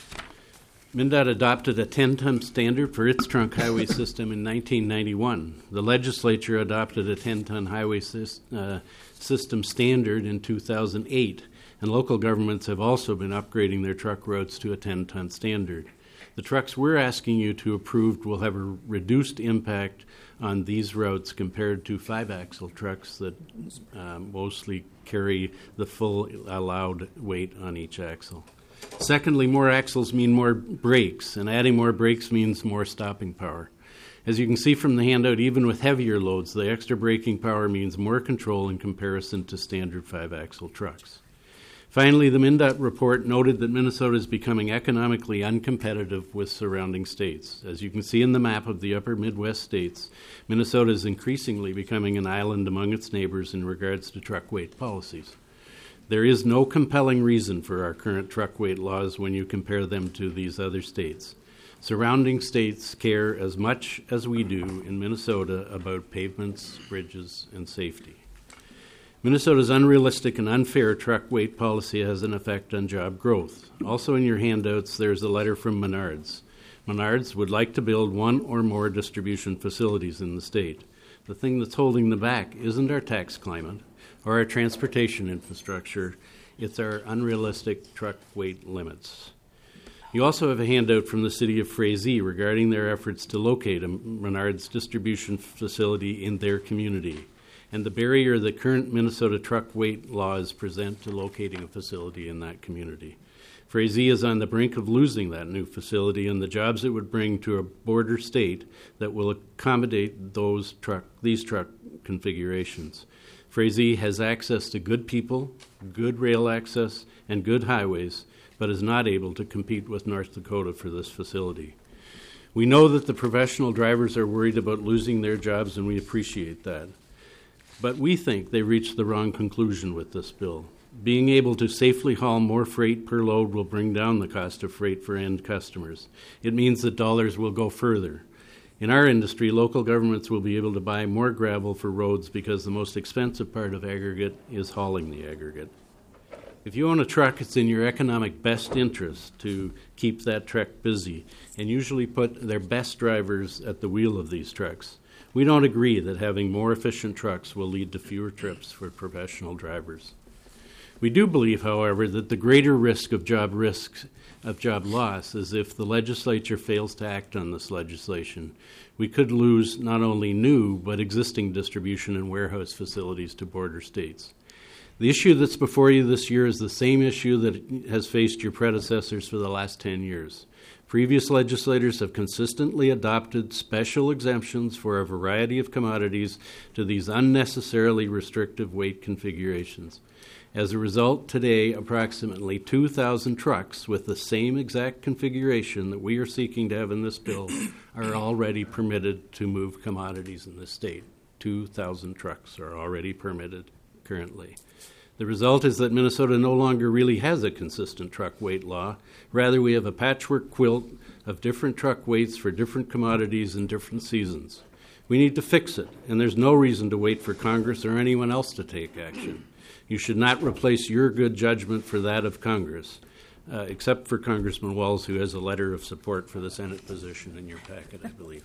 MnDOT adopted a 10-ton standard for its trunk highway system in 1991. The legislature adopted a 10-ton highway system standard in 2008, and local governments have also been upgrading their truck roads to a 10-ton standard. The trucks we're asking you to approve will have a reduced impact on these roads compared to 5-axle trucks that mostly carry the full allowed weight on each axle. Secondly, more axles mean more brakes, and adding more brakes means more stopping power. As you can see from the handout, even with heavier loads, the extra braking power means more control in comparison to standard 5-axle trucks. Finally, the MnDOT report noted that Minnesota is becoming economically uncompetitive with surrounding states. As you can see in the map of the upper Midwest states, Minnesota is increasingly becoming an island among its neighbors in regards to truck weight policies. There is no compelling reason for our current truck weight laws when you compare them to these other states. Surrounding states care as much as we do in Minnesota about pavements, bridges, and safety. Minnesota's unrealistic and unfair truck weight policy has an effect on job growth. Also in your handouts, there's a letter from Menards. Menards would like to build one or more distribution facilities in the state. The thing that's holding them back isn't our tax climate or our transportation infrastructure, it's our unrealistic truck weight limits. You also have a handout from the city of Frazee regarding their efforts to locate a Menards distribution facility in their community, and the barrier that current Minnesota truck weight laws present to locating a facility in that community. Frazee is on the brink of losing that new facility and the jobs it would bring to a border state that will accommodate these truck configurations. Frazee has access to good people, good rail access, and good highways, but is not able to compete with North Dakota for this facility. We know that the professional drivers are worried about losing their jobs, and we appreciate that. But we think they reached the wrong conclusion with this bill. Being able to safely haul more freight per load will bring down the cost of freight for end customers. It means that dollars will go further. In our industry, local governments will be able to buy more gravel for roads because the most expensive part of aggregate is hauling the aggregate. If you own a truck, it's in your economic best interest to keep that truck busy and usually put their best drivers at the wheel of these trucks. We don't agree that having more efficient trucks will lead to fewer trips for professional drivers. We do believe, however, that the greater risk of job loss is if the legislature fails to act on this legislation. We could lose not only new but existing distribution and warehouse facilities to border states. The issue that's before you this year is the same issue that has faced your predecessors for the last 10 years. Previous legislators have consistently adopted special exemptions for a variety of commodities to these unnecessarily restrictive weight configurations. As a result, today, approximately 2,000 trucks with the same exact configuration that we are seeking to have in this bill are already permitted to move commodities in this state. 2,000 trucks are already permitted currently. The result is that Minnesota no longer really has a consistent truck weight law. Rather, we have a patchwork quilt of different truck weights for different commodities in different seasons. We need to fix it, and there's no reason to wait for Congress or anyone else to take action. You should not replace your good judgment for that of Congress, except for Congressman Walz, who has a letter of support for the Senate position in your packet, I believe.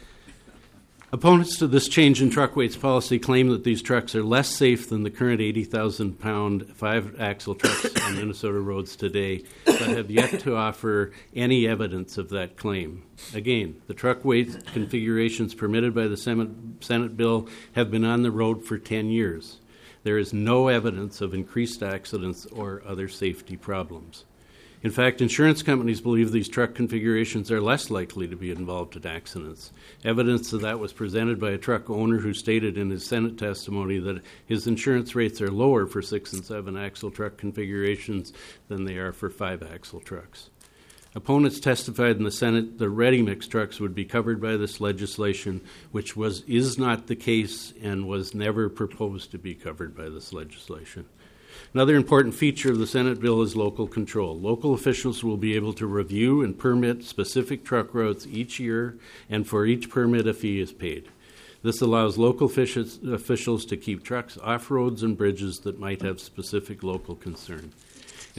Opponents to this change in truck weights policy claim that these trucks are less safe than the current 80,000-pound 5-axle trucks on Minnesota roads today, but have yet to offer any evidence of that claim. Again, the truck weight configurations permitted by the Senate bill have been on the road for 10 years. There is no evidence of increased accidents or other safety problems. In fact, insurance companies believe these truck configurations are less likely to be involved in accidents. Evidence of that was presented by a truck owner who stated in his Senate testimony that his insurance rates are lower for 6- and 7-axle truck configurations than they are for 5-axle trucks. Opponents testified in the Senate that ready-mix trucks would be covered by this legislation, which is not the case and was never proposed to be covered by this legislation. Another important feature of the Senate bill is local control. Local officials will be able to review and permit specific truck routes each year, and for each permit a fee is paid. This allows local officials to keep trucks off roads and bridges that might have specific local concern. In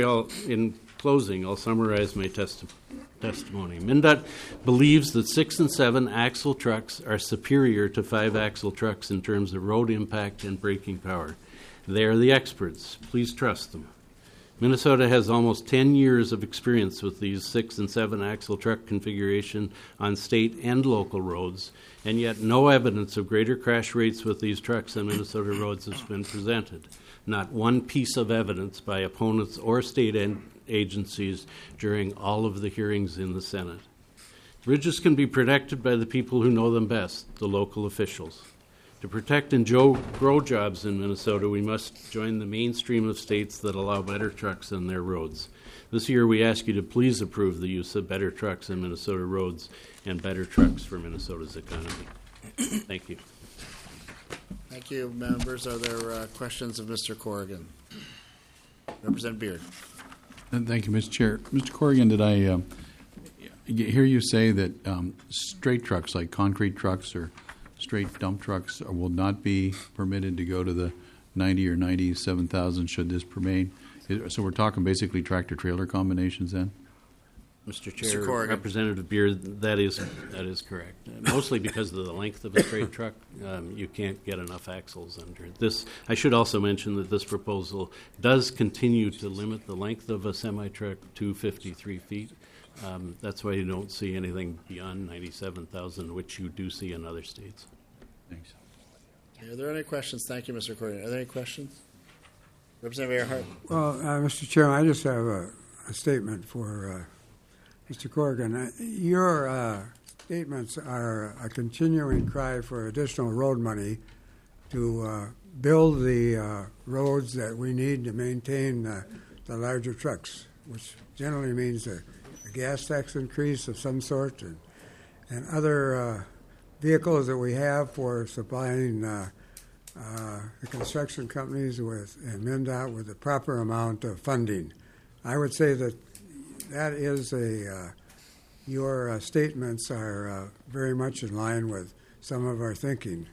closing, I'll summarize my testimony. MnDOT believes that 6 and 7 axle trucks are superior to 5 axle trucks in terms of road impact and braking power. They are the experts. Please trust them. Minnesota has almost 10 years of experience with these 6 and 7 axle truck configuration on state and local roads, and yet no evidence of greater crash rates with these trucks on Minnesota roads has been presented. Not one piece of evidence by opponents or state agencies during all of the hearings in the Senate. Bridges can be protected by the people who know them best, the local officials. To protect and grow jobs in Minnesota, we must join the mainstream of states that allow better trucks on their roads. This year, we ask you to please approve the use of better trucks on Minnesota roads and better trucks for Minnesota's economy. Thank you. Thank you, members. Are there questions of Mr. Corrigan? Representative Beard. Thank you, Mr. Chair. Mr. Corrigan, did I hear you say that straight trucks, like concrete trucks or straight dump trucks, will not be permitted to go to the 90 or 97,000 should this remain? So we're talking basically tractor-trailer combinations then? Mr. Chair, Representative Beard, that is correct. Mostly because of the length of a straight truck, you can't get enough axles under this. I should also mention that this proposal does continue to limit the length of a semi-truck to 53 feet. That's why you don't see anything beyond 97,000, which you do see in other states. Thanks. Are there any questions? Thank you, Mr. Corrigan. Are there any questions? Representative Earhart. Well, Mr. Chairman, I just have a statement for Mr. Corrigan. Your statements are a continuing cry for additional road money to build the roads that we need to maintain the larger trucks, which generally means a gas tax increase of some sort and other vehicles that we have for supplying the construction companies and MnDOT with the proper amount of funding. I would say that is your statements are very much in line with some of our thinking.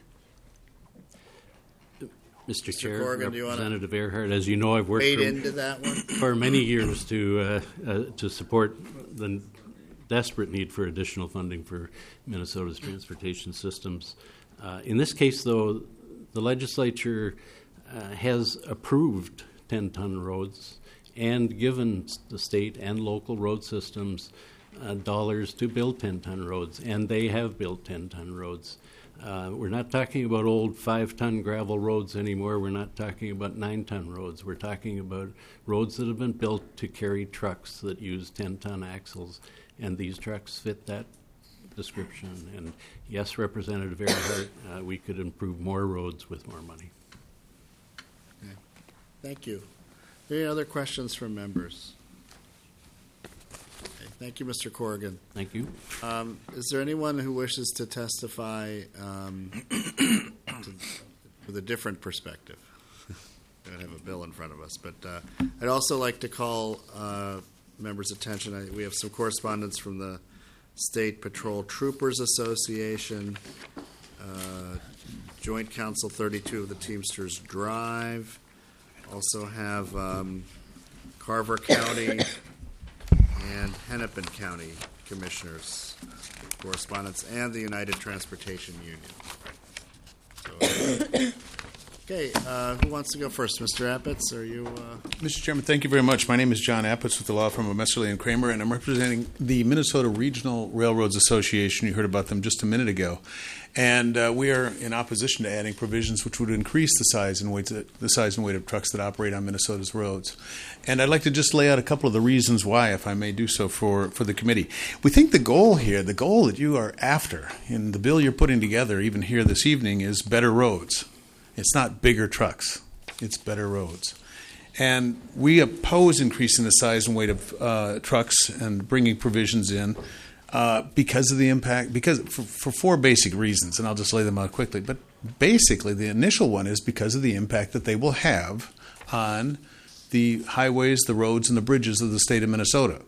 Mr. Chair, Corrigan, Representative Earhart, as you know, I've worked into that one? for many years to support the desperate need for additional funding for Minnesota's transportation systems. In this case, though, the legislature has approved 10-ton roads and given the state and local road systems dollars to build 10-ton roads, and they have built 10-ton roads. We're not talking about old 5-ton gravel roads anymore. We're not talking about 9-ton roads. We're talking about roads that have been built to carry trucks that use 10-ton axles, and these trucks fit that description. And yes, Representative Earhart, we could improve more roads with more money. Okay. Thank you. Any other questions from members? Okay. Thank you, Mr. Corrigan. Thank you. Is there anyone who wishes to testify with a different perspective? We don't have a bill in front of us, but I'd also like to call members' attention. We have some correspondence from the State Patrol Troopers Association, Joint Council 32 of the Teamsters Drive. Also have Carver County and Hennepin County Commissioners correspondence and the United Transportation Union. So, okay, who wants to go first? Mr. Appetz, are you? Mr. Chairman, thank you very much. My name is John Appetz with the law firm of Messerly and Kramer, and I'm representing the Minnesota Regional Railroads Association. You heard about them just a minute ago. And we are in opposition to adding provisions which would increase the size and weight of trucks that operate on Minnesota's roads. And I'd like to just lay out a couple of the reasons why, if I may do so for the committee. We think the goal that you are after in the bill you're putting together, even here this evening, is better roads. It's not bigger trucks. It's better roads. And we oppose increasing the size and weight of trucks and bringing provisions in because of the impact, for four basic reasons, and I'll just lay them out quickly. But basically, the initial one is because of the impact that they will have on the highways, the roads, and the bridges of the state of Minnesota.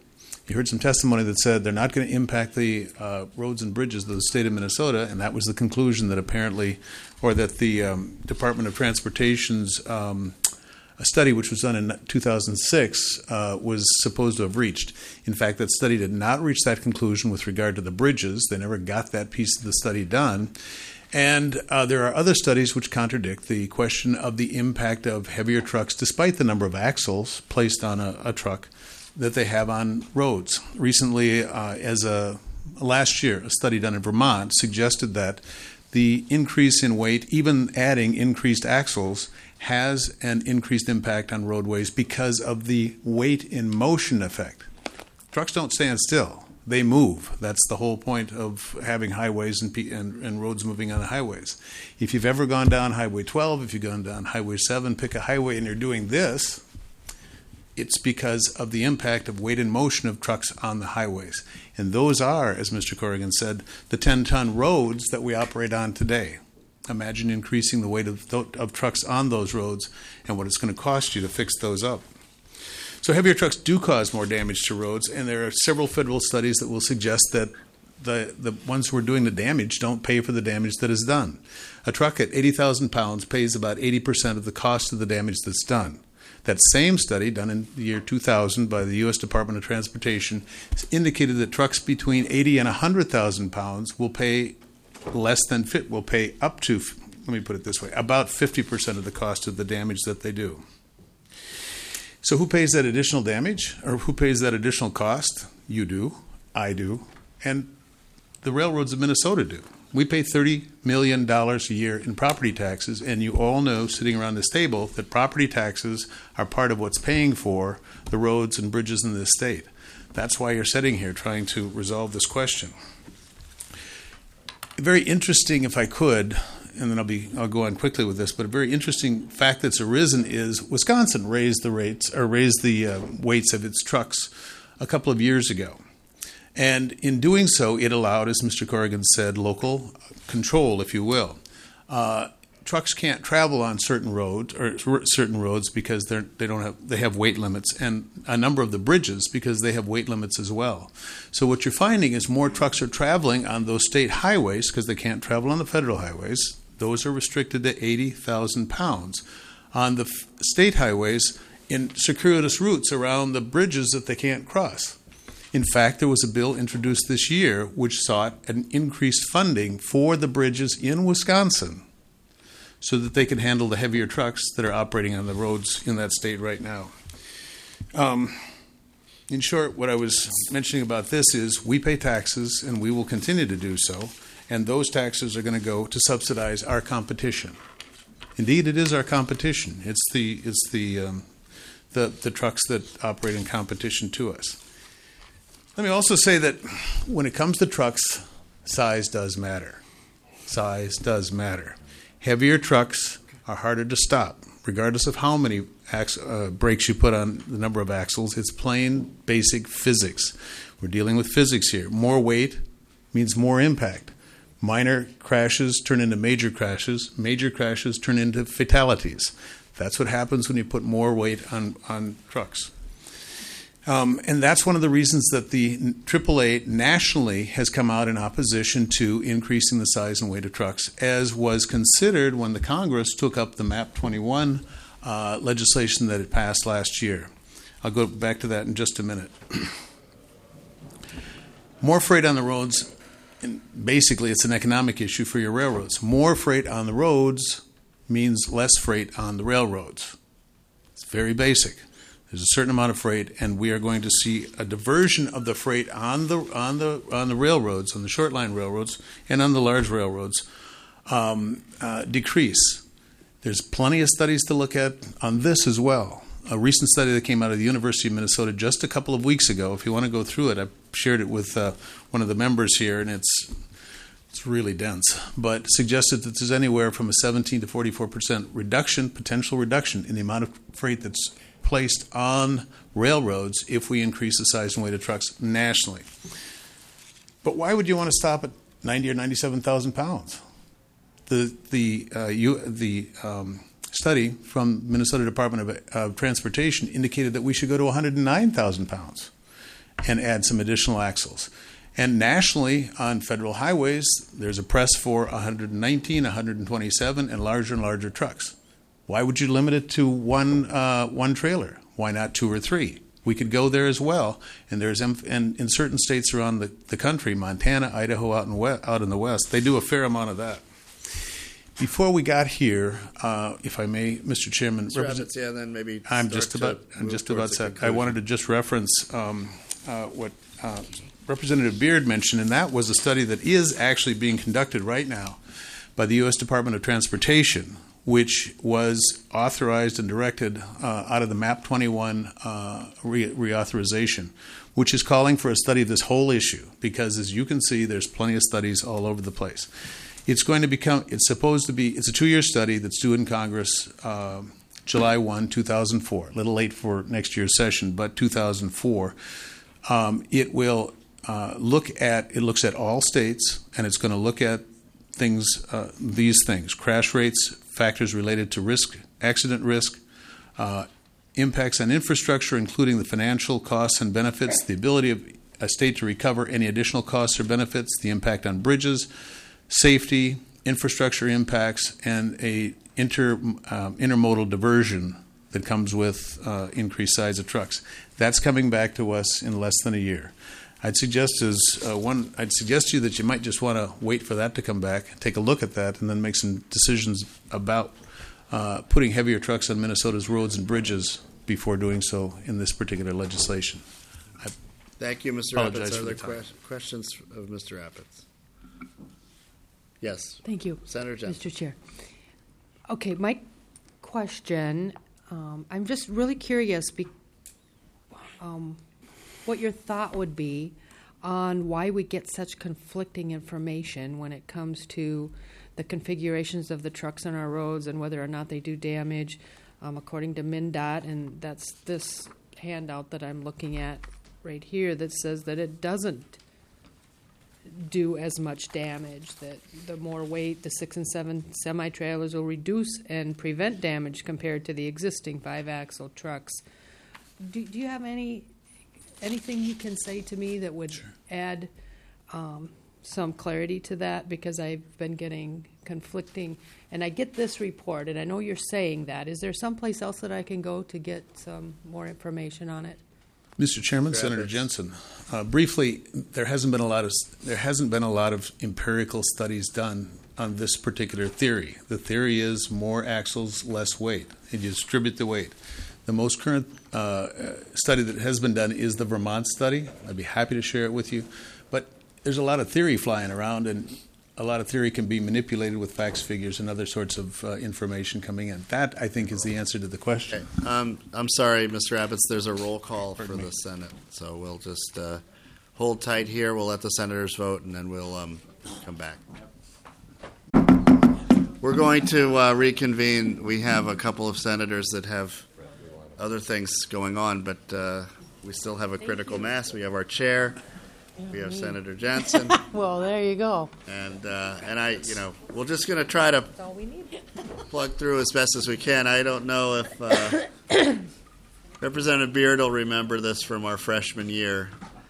You heard some testimony that said they're not going to impact the roads and bridges of the state of Minnesota, and that was the conclusion that apparently, or that the Department of Transportation's a study which was done in 2006 was supposed to have reached. In fact, that study did not reach that conclusion with regard to the bridges. They never got that piece of the study done. And there are other studies which contradict the question of the impact of heavier trucks, despite the number of axles placed on a truck, that they have on roads. Recently, last year, a study done in Vermont suggested that the increase in weight, even adding increased axles, has an increased impact on roadways because of the weight in motion effect. Trucks don't stand still. They move. That's the whole point of having highways and roads moving on highways. If you've ever gone down Highway 12, if you've gone down Highway 7, pick a highway and you're doing this, it's because of the impact of weight and motion of trucks on the highways. And those are, as Mr. Corrigan said, the 10-ton roads that we operate on today. Imagine increasing the weight of trucks on those roads and what it's going to cost you to fix those up. So heavier trucks do cause more damage to roads, and there are several federal studies that will suggest that the ones who are doing the damage don't pay for the damage that is done. A truck at 80,000 pounds pays about 80% of the cost of the damage that's done. That same study, done in the year 2000 by the U.S. Department of Transportation, indicated that trucks between 80 and 100,000 pounds will pay up to, let me put it this way, about 50% of the cost of the damage that they do. So who pays that additional damage, or who pays that additional cost? You do, I do, and the railroads of Minnesota do. We pay $30 million a year in property taxes, and you all know, sitting around this table, that property taxes are part of what's paying for the roads and bridges in this state. That's why you're sitting here trying to resolve this question. Very interesting, if I could, and then I'll go on quickly with this, but a very interesting fact that's arisen is Wisconsin raised the weights of its trucks a couple of years ago. And in doing so, it allowed, as Mr. Corrigan said, local control, if you will. Trucks can't travel on certain roads because they have weight limits, and a number of the bridges because they have weight limits as well. So what you're finding is more trucks are traveling on those state highways because they can't travel on the federal highways. Those are restricted to 80,000 pounds. On the state highways, in circuitous routes around the bridges that they can't cross. In fact, there was a bill introduced this year which sought an increased funding for the bridges in Wisconsin so that they could handle the heavier trucks that are operating on the roads in that state right now. In short, what I was mentioning about this is we pay taxes, and we will continue to do so, and those taxes are going to go to subsidize our competition. Indeed, it is our competition. It's the trucks that operate in competition to us. Let me also say that when it comes to trucks, size does matter. Size does matter. Heavier trucks are harder to stop, regardless of how many brakes you put on the number of axles. It's plain, basic physics. We're dealing with physics here. More weight means more impact. Minor crashes turn into major crashes. Major crashes turn into fatalities. That's what happens when you put more weight on trucks. And that's one of the reasons that the AAA nationally has come out in opposition to increasing the size and weight of trucks, as was considered when the Congress took up the MAP 21 legislation that it passed last year. I'll go back to that in just a minute. More freight on the roads, and basically it's an economic issue for your railroads. More freight on the roads means less freight on the railroads. It's very basic. There's a certain amount of freight, and we are going to see a diversion of the freight on the railroads, on the short line railroads, and on the large railroads decrease. There's plenty of studies to look at on this as well. A recent study that came out of the University of Minnesota just a couple of weeks ago. If you want to go through it, I shared it with one of the members here, and it's really dense, but suggested that there's anywhere from a 17 to 44% potential reduction in the amount of freight that's placed on railroads if we increase the size and weight of trucks nationally. But why would you want to stop at 90 or 97,000 pounds? The study from Minnesota Department of Transportation indicated that we should go to 109,000 pounds. and add some additional axles. And nationally, on federal highways, there's a press for 119, 127, and larger trucks. Why would you limit it to one trailer? Why not 2 or 3? We could go there as well. And in certain states around the country, Montana, Idaho, out in the west, they do a fair amount of that. Before we got here, if I may, Mr. Chairman, then maybe I'm just about set. I wanted to just reference what Representative Beard mentioned, and that was a study that is actually being conducted right now by the U.S. Department of Transportation, which was authorized and directed out of the MAP 21 reauthorization, which is calling for a study of this whole issue, because as you can see, there's plenty of studies all over the place. It's a 2-year study that's due in Congress July 1, 2004. A little late for next year's session, but 2004. It looks at all states, and it's going to look at these things: crash rates, factors related to risk, accident risk, impacts on infrastructure, including the financial costs and benefits, the ability of a state to recover any additional costs or benefits, the impact on bridges, safety, infrastructure impacts, and a intermodal diversion that comes with increased size of trucks. That's coming back to us in less than a year. I'd suggest to you that you might just want to wait for that to come back, take a look at that, and then make some decisions about putting heavier trucks on Minnesota's roads and bridges before doing so in this particular legislation. Thank you, Mr. Appetz. Are there questions of Mr. Appetz? Yes. Thank you, Senator Jensen. Mr. Chair. Okay, my question, I'm just really curious what your thought would be on why we get such conflicting information when it comes to the configurations of the trucks on our roads and whether or not they do damage. According to MnDOT, and that's this handout that I'm looking at right here that says that it doesn't do as much damage, that the more weight, the 6 and 7 semi-trailers will reduce and prevent damage compared to the existing 5-axle trucks. Do you have anything you can say to me that would add some clarity to that? Because I've been getting conflicting, and I get this report, and I know you're saying that. Is there someplace else that I can go to get some more information on it? Mr. Chairman, Senator Jensen, briefly, there hasn't been a lot of empirical studies done on this particular theory. The theory is more axles, less weight, and you distribute the weight. The most current study that has been done is the Vermont study. I'd be happy to share it with you. But there's a lot of theory flying around, and a lot of theory can be manipulated with facts, figures, and other sorts of information coming in. That, I think, is the answer to the question. Okay. I'm sorry, Mr. Appetz, there's a roll call for the Senate. So we'll just hold tight here. We'll let the senators vote, and then we'll come back. We're going to reconvene. We have a couple of senators that have other things going on, but we still have a critical mass. We have our chair. We have Senator Jensen. Well, there you go. And we're just going to try to plug through as best as we can. I don't know if Representative Beard will remember this from our freshman year.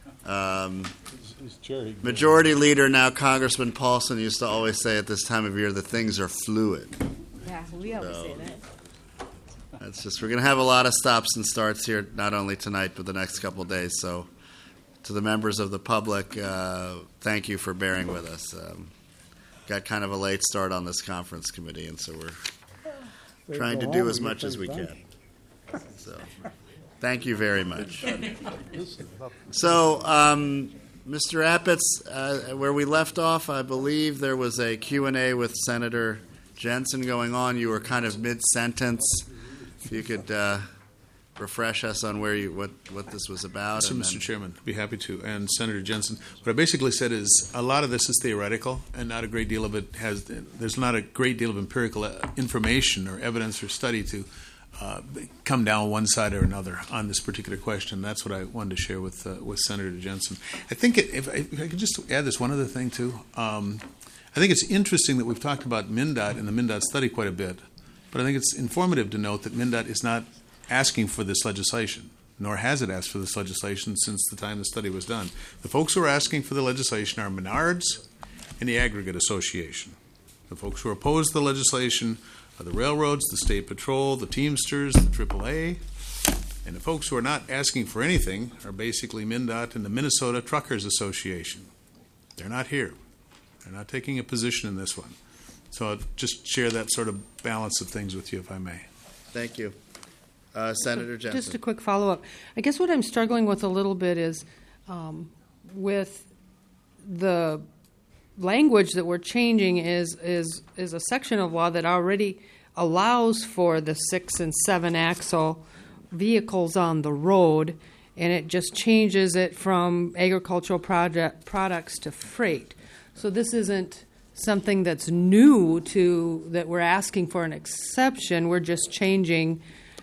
Majority Leader, now Congressman Paulson, used to always say at this time of year that things are fluid. Yeah, we always say that. We're going to have a lot of stops and starts here, not only tonight, but the next couple of days. So to the members of the public, thank you for bearing with us. Got kind of a late start on this conference committee, and so we're trying to do as much as we can. So thank you very much. So, Mr. Appetz, where we left off, I believe there was a Q&A with Senator Jensen going on. You were kind of mid-sentence. If you could refresh us on what this was about. So, Mr. Chairman, I'd be happy to. And Senator Jensen, what I basically said is a lot of this is theoretical, and not a great deal of it there's not a great deal of empirical information or evidence or study to come down one side or another on this particular question. That's what I wanted to share with Senator Jensen. I think if I could just add this one other thing too. I think it's interesting that we've talked about MnDOT and the MnDOT study quite a bit, but I think it's informative to note that MnDOT is not asking for this legislation. nor has it asked for this legislation since the time the study was done. The folks who are asking for the legislation are Menards and the Aggregate Association. The folks who are opposed to the legislation are the railroads, the State Patrol, the Teamsters, the AAA, and the folks who are not asking for anything are basically MnDOT and the Minnesota Truckers Association. They're not here. They're not taking a position in this one. So I'll just share that sort of balance of things with you, if I may. Thank you. Senator Jensen. Just a quick follow-up. I guess what I'm struggling with a little bit is with the language that we're changing is a section of law that already allows for the 6 and 7 axle vehicles on the road, and it just changes it from agricultural products to freight. So this isn't something that's new to that we're asking for an exception. We're just changing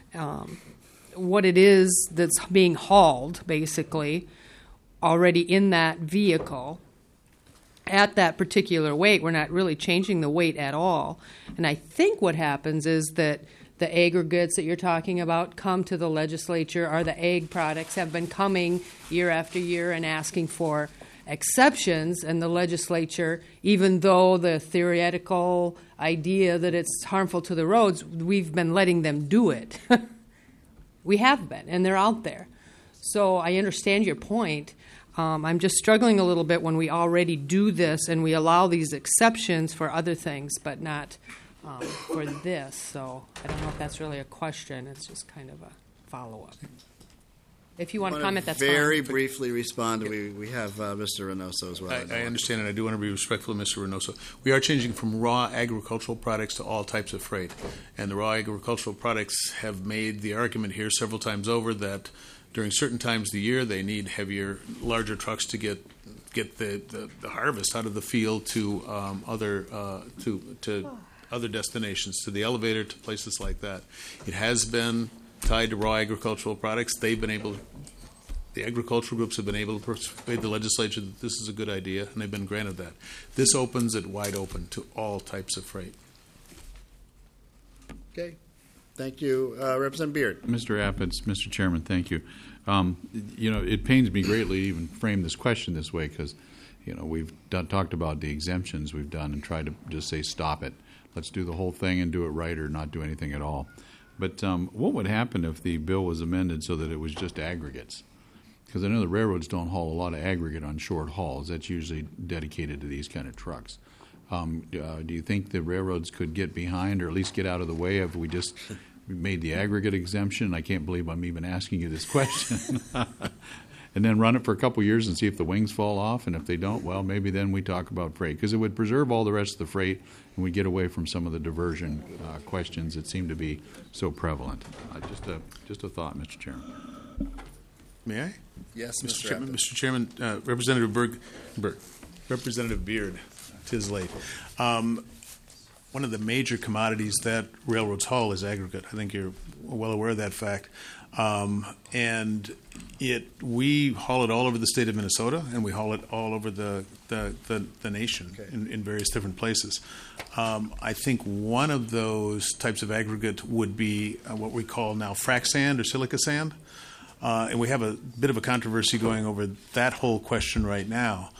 what it is that's being hauled, basically, already in that vehicle at that particular weight. We're not really changing the weight at all. And I think what happens is that the aggregates that you're talking about come to the legislature, or the ag products have been coming year after year and asking for exceptions, and the legislature, even though the theoretical idea that it's harmful to the roads, we've been letting them do it. We have been, and they're out there. So I understand your point. I'm just struggling a little bit when we already do this and we allow these exceptions for other things, but not for this. So I don't know if that's really a question. It's just kind of a follow-up. If you want to comment, that's fine. Very briefly respond. We have Mr. Reynoso as well. I understand, and I do want to be respectful of Mr. Reynoso. We are changing from raw agricultural products to all types of freight. And the raw agricultural products have made the argument here several times over that during certain times of the year they need heavier, larger trucks to get the harvest out of the field to other destations, to the elevator, to places like that. It has been tied to raw agricultural products. The agricultural groups have been able to persuade the legislature that this is a good idea, and they've been granted that. This opens it wide open to all types of freight. Okay. Thank you. Representative Beard. Mr. Appetz, Mr. Chairman, thank you. It pains me greatly to even frame this question this way because, we've talked about the exemptions we've done and tried to just say stop it. Let's do the whole thing and do it right or not do anything at all. But what would happen if the bill was amended so that it was just aggregates? Because I know the railroads don't haul a lot of aggregate on short hauls. That's usually dedicated to these kind of trucks. Do you think the railroads could get behind or at least get out of the way if we just made the aggregate exemption? I can't believe I'm even asking you this question. And then run it for a couple years and see if the wings fall off. And if they don't, well, maybe then we talk about freight. Because it would preserve all the rest of the freight and we'd get away from some of the diversion questions that seem to be so prevalent. Just a thought, Mr. Chairman. May I? Yes, Mr. Chairman. Representative Representative Beard, 'tis late. One of the major commodities that railroads haul is aggregate. I think you're well aware of that fact. And we haul it all over the state of Minnesota, and we haul it all over the nation in various different places. I think one of those types of aggregate would be what we call now frac sand or silica sand. And we have a bit of a controversy going over that whole question right now.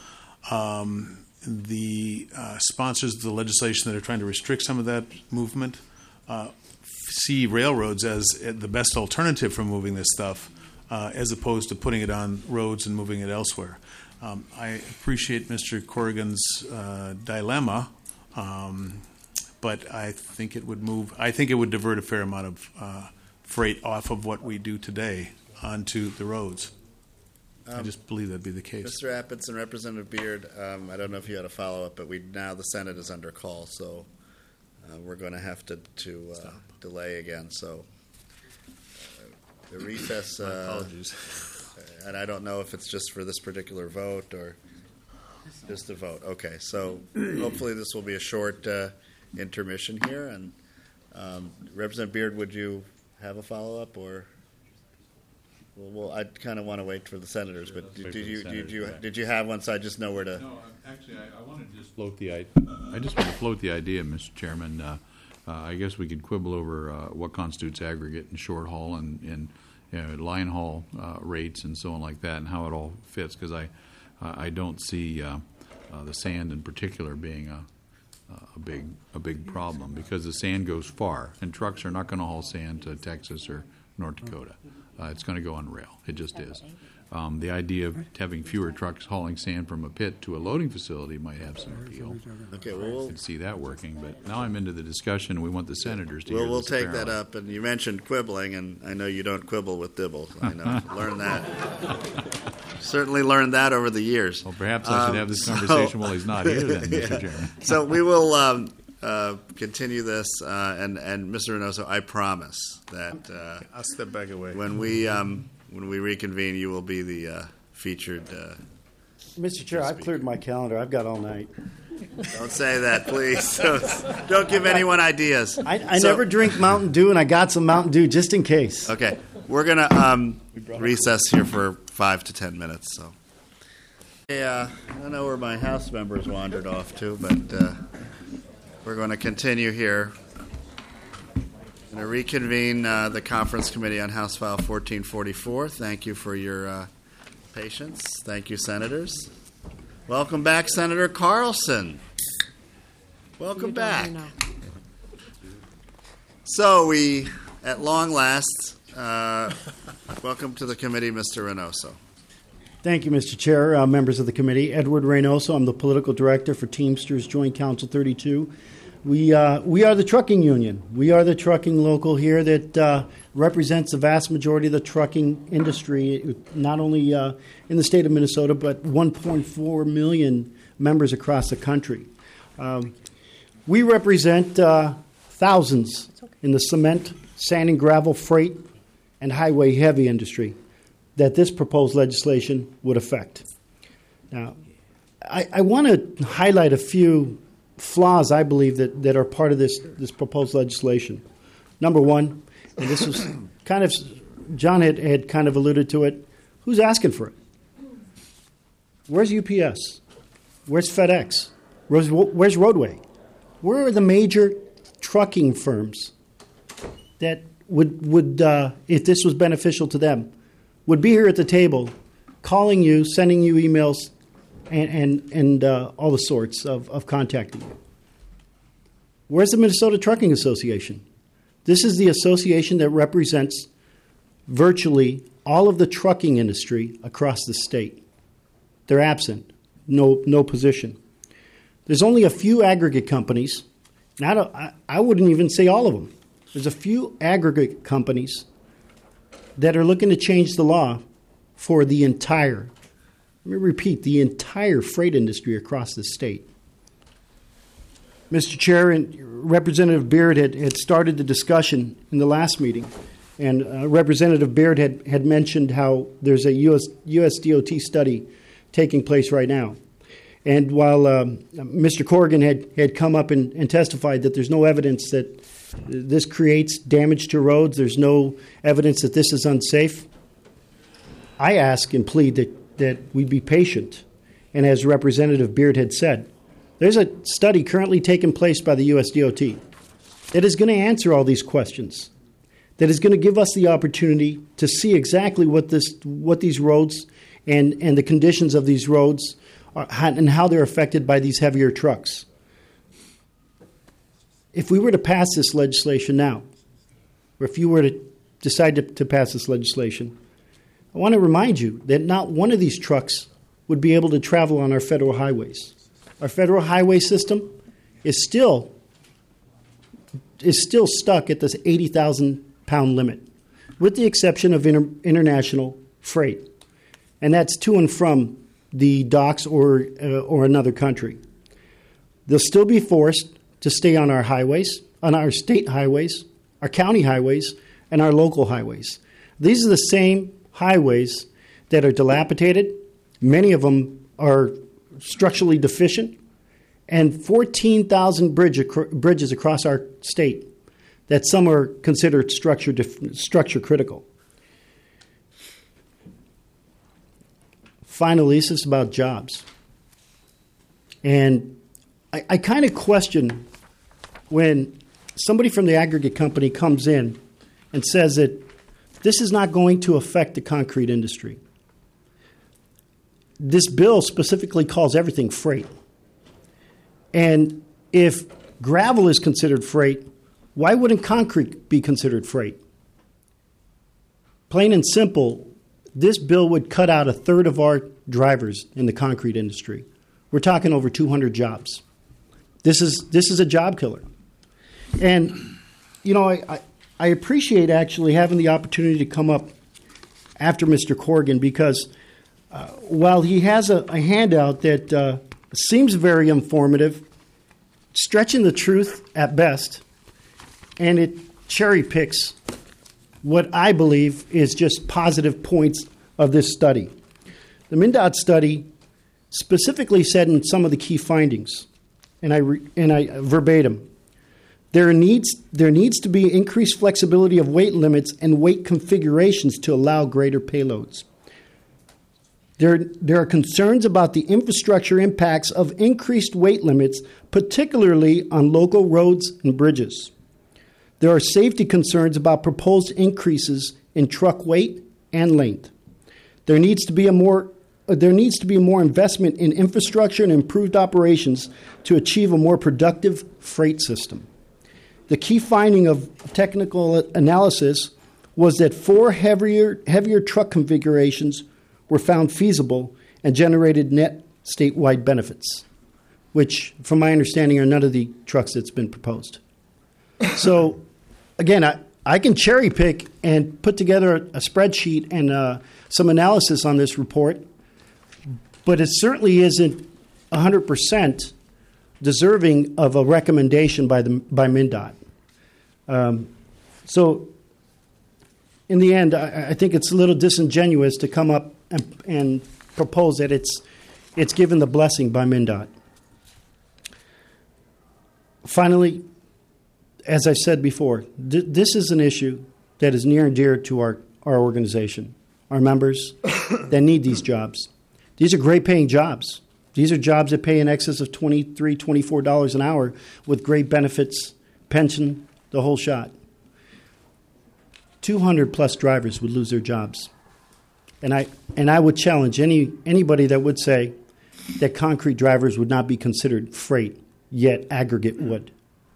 The sponsors of the legislation that are trying to restrict some of that movement see railroads as the best alternative for moving this stuff, as opposed to putting it on roads and moving it elsewhere. I appreciate Mr. Corrigan's dilemma, but I think it would divert a fair amount of freight off of what we do today onto the roads. I just believe that'd be the case. Mr. Appetz and Representative Beard, I don't know if you had a follow-up, but now the Senate is under call, so we're going to have to delay again. So the recess. Apologies. And I don't know if it's just for this particular vote or just a vote. Okay, so hopefully this will be a short intermission here. And Representative Beard, would you have a follow-up or? Well, I kind of want to wait for the senators, but did you have one? So I just know where to. No, actually, I want to just float the idea. I just want to float the idea, Mr. Chairman. I guess we could quibble over what constitutes aggregate and short haul, and line haul rates and so on like that, and how it all fits. Because I don't see the sand in particular being a big problem, because the sand goes far, and trucks are not going to haul sand to Texas or North Dakota. It's going to go on rail. It just is. The idea of having fewer trucks hauling sand from a pit to a loading facility might have some appeal. Okay, well, I could see that working, but now I'm into the discussion. We want the senators to hear we'll this, take apparently. that up. And you mentioned quibbling, and I know you don't quibble with Dibble. I know, learned that. Certainly learned that over the years. Well, perhaps I should have this conversation while he's not here then, Mr. Chairman. So we will continue this, and Mr. Reynoso, I promise that I'll step back away. when we reconvene, you will be the featured. Mr. Chair, I've cleared my calendar. I've got all night. Don't say that, please. Don't give anyone ideas. I never drink Mountain Dew, and I got some Mountain Dew just in case. Okay, we're gonna recess here for 5 to 10 minutes. So, I don't know where my House members wandered off to, but we're going to continue here. Going to reconvene the Conference Committee on House File 1444. Thank you for your patience. Thank you, Senators. Welcome back, Senator Carlson. Welcome back. So we, at long last, welcome to the committee, Mr. Reynoso. Thank you, Mr. Chair, members of the committee. Edward Reynoso. I'm the political director for Teamsters Joint Council 32. We are the trucking union. We are the trucking local here that represents the vast majority of the trucking industry, not only in the state of Minnesota, but 1.4 million members across the country. We represent thousands in the cement, sand and gravel, freight, and highway heavy industry that this proposed legislation would affect. Now, I want to highlight a few flaws, I believe, that are part of this proposed legislation. Number one, and this was kind of, John had kind of alluded to it, who's asking for it? Where's UPS? Where's FedEx? Where's Roadway? Where are the major trucking firms that would if this was beneficial to them, would be here at the table, calling you, sending you emails, and all the sorts of contacting you? Where's the Minnesota Trucking Association? This is the association that represents virtually all of the trucking industry across the state. They're absent, no position. There's only a few aggregate companies, and I wouldn't even say all of them. There's a few aggregate companies that are looking to change the law for the entire, let me repeat, the entire freight industry across the state. Mr. Chair, and Representative Beard had started the discussion in the last meeting, and Representative Beard had mentioned how there's a U.S. DOT study taking place right now. And while Mr. Corrigan had come up and testified that there's no evidence that this creates damage to roads, there's no evidence that this is unsafe, I ask and plead that we be patient. And as Representative Beard had said, there's a study currently taking place by the U.S. DOT that is going to answer all these questions, that is going to give us the opportunity to see exactly what these roads and the conditions of these roads are, and how they're affected by these heavier trucks. If we were to pass this legislation now, or if you were to decide to pass this legislation, I want to remind you that not one of these trucks would be able to travel on our federal highways. Our federal highway system is still stuck at this 80,000-pound limit, with the exception of international freight, and that's to and from the docks or another country. They'll still be forced to stay on our highways, on our state highways, our county highways, and our local highways. These are the same highways that are dilapidated. Many of them are structurally deficient, and 14,000 bridges across our state that some are considered structure critical. Finally, this is about jobs. And I kind of question when somebody from the aggregate company comes in and says that This is not going to affect the concrete industry. This bill specifically calls everything freight. And if gravel is considered freight, why wouldn't concrete be considered freight? Plain and simple, this bill would cut out a third of our drivers in the concrete industry. We're talking over 200 jobs. This is a job killer. And, you know, I appreciate actually having the opportunity to come up after Mr. Corrigan because while he has a handout that seems very informative, stretching the truth at best, and it cherry picks what I believe is just positive points of this study. The MnDOT study specifically said in some of the key findings, and I verbatim, there needs to be increased flexibility of weight limits and weight configurations to allow greater payloads. There are concerns about the infrastructure impacts of increased weight limits, particularly on local roads and bridges. There are safety concerns about proposed increases in truck weight and length. There needs to be more investment in infrastructure and improved operations to achieve a more productive freight system. The key finding of technical analysis was that 4 heavier truck configurations were found feasible and generated net statewide benefits, which, from my understanding, are none of the trucks that's been proposed. So, again, I can cherry pick and put together a spreadsheet and some analysis on this report, but it certainly isn't 100% deserving of a recommendation by MnDOT. So, in the end, I think it's a little disingenuous to come up and propose that it's given the blessing by MnDOT. Finally, as I said before, this is an issue that is near and dear to our organization, our members that need these jobs. These are great paying jobs. These are jobs that pay in excess of $23, $24 an hour with great benefits, pension, the whole shot. 200 plus drivers would lose their jobs. And I would challenge anybody that would say that concrete drivers would not be considered freight, yet aggregate would.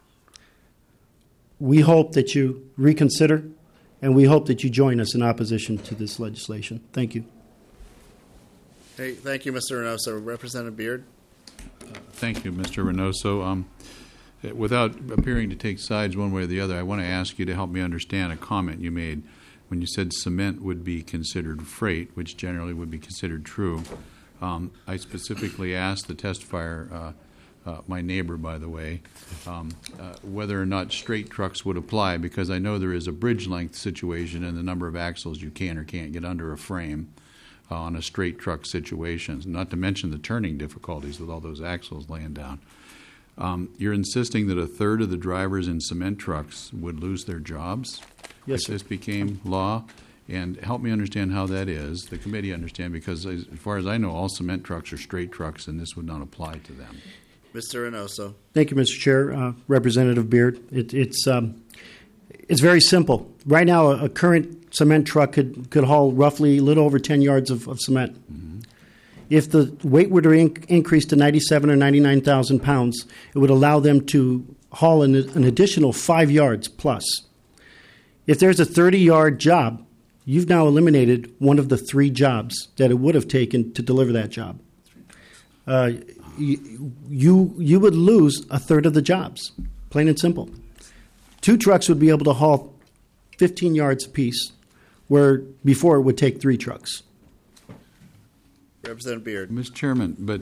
We hope that you reconsider, and we hope that you join us in opposition to this legislation. Thank you. Hey, thank you, Mr. Reynoso. Representative Beard? Thank you, Mr. Reynoso. Without appearing to take sides one way or the other, I want to ask you to help me understand a comment you made when you said cement would be considered freight, which generally would be considered true. I specifically asked the testifier, my neighbor, by the way, whether or not straight trucks would apply, because I know there is a bridge length situation and the number of axles you can or can't get under a frame on a straight truck situation, not to mention the turning difficulties with all those axles laying down. You're insisting that a third of the drivers in cement trucks would lose their jobs if this became law, and help me understand how that is. The committee understand, because as far as I know, all cement trucks are straight trucks, and this would not apply to them. Mr. Reynoso. Thank you, Mr. Chair. Representative Beard. It's very simple. Right now, a current cement truck could haul roughly a little over 10 yards of cement. Mm-hmm. If the weight were to increase to 97 or 99,000 pounds, it would allow them to haul an additional 5 yards plus. If there's a 30-yard job, you've now eliminated one of the 3 jobs that it would have taken to deliver that job. You would lose a third of the jobs, plain and simple. 2 trucks would be able to haul 15 yards apiece, where before it would take 3 trucks. Representative Beard. Mr. Chairman, but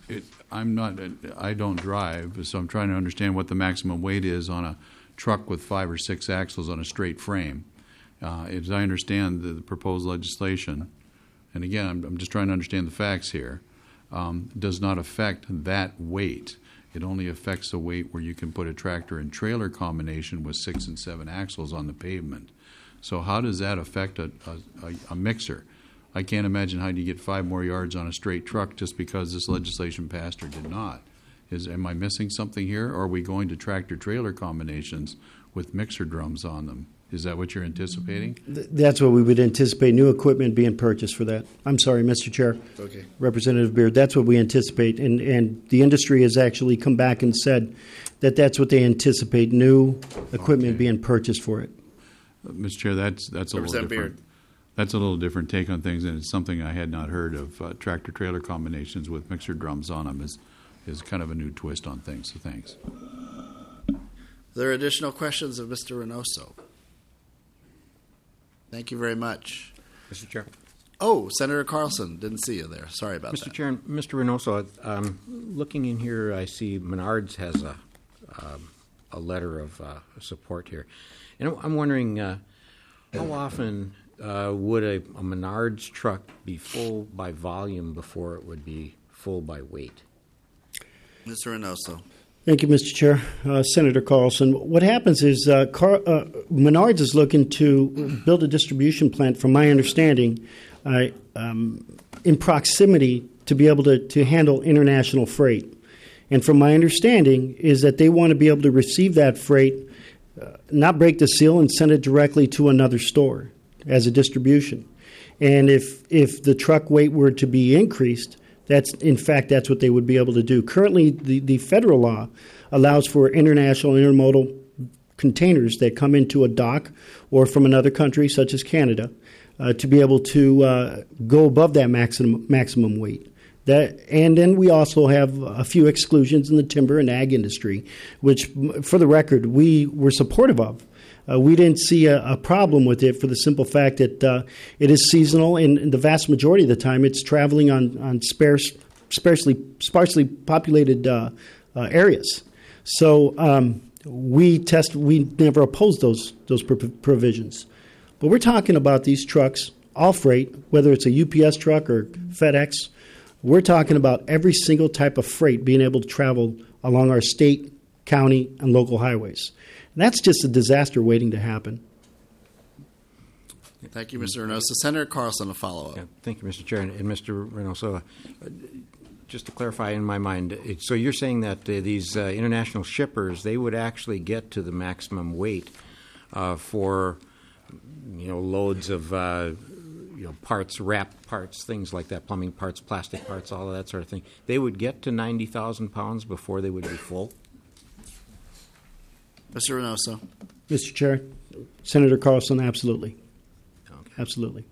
I don't drive, so I'm trying to understand what the maximum weight is on a truck with 5 or 6 axles on a straight frame. As I understand the proposed legislation, and again, I'm just trying to understand the facts here, does not affect that weight. It only affects the weight where you can put a tractor and trailer combination with 6 and 7 axles on the pavement. So how does that affect a mixer? I can't imagine how you get 5 more yards on a straight truck just because this legislation passed or did not. Am I missing something here, or are we going to tractor-trailer combinations with mixer drums on them? Is that what you're anticipating? That's what we would anticipate, new equipment being purchased for that. I'm sorry, Mr. Chair. Okay. Representative Beard, that's what we anticipate. And the industry has actually come back and said that that's what they anticipate, new equipment being purchased for it. Mr. Chair, that's a little different. Beard. That's a little different take on things, and it's something I had not heard of. Tractor-trailer combinations with mixer drums on them is kind of a new twist on things, so thanks. Are there additional questions of Mr. Reynoso? Thank you very much. Mr. Chair. Oh, Senator Carlson, didn't see you there. Sorry about that. Mr. Chair, Mr. Reynoso, looking in here, I see Menards has a letter of support here. And I'm wondering how often would a Menards truck be full by volume before it would be full by weight? Mr. Reynoso. Thank you, Mr. Chair. Senator Carlson, what happens is Menards is looking to build a distribution plant, from my understanding, in proximity to be able to handle international freight. And from my understanding is that they want to be able to receive that freight, not break the seal, and send it directly to another store as a distribution. And if the truck weight were to be increased, that's what they would be able to do. Currently, the federal law allows for international intermodal containers that come into a dock or from another country, such as Canada, to be able to go above that maximum weight. And then we also have a few exclusions in the timber and ag industry, which, for the record, we were supportive of. We didn't see a problem with it for the simple fact that it is seasonal, and the vast majority of the time it's traveling on sparsely populated areas. So we never opposed those provisions. But we're talking about these trucks, all freight, whether it's a UPS truck or FedEx. We're talking about every single type of freight being able to travel along our state, county, and local highways. And that's just a disaster waiting to happen. Thank you, Mr. Reynoso. Senator Carlson, a follow-up. Yeah, thank you, Mr. Chair. And Mr. Reynoso, just to clarify in my mind, so you're saying that these international shippers, they would actually get to the maximum weight for loads of parts, wrapped parts, things like that, plumbing parts, plastic parts, all of that sort of thing. They would get to 90,000 pounds before they would be full? Mr. Reynoso. Mr. Chair, Senator Carlson, absolutely. Okay. Absolutely.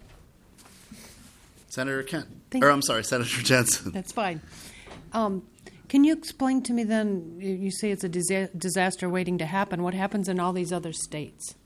Senator Kent. I'm sorry, Senator Jensen. That's fine. Can you explain to me then, you say it's a disaster waiting to happen, what happens in all these other states?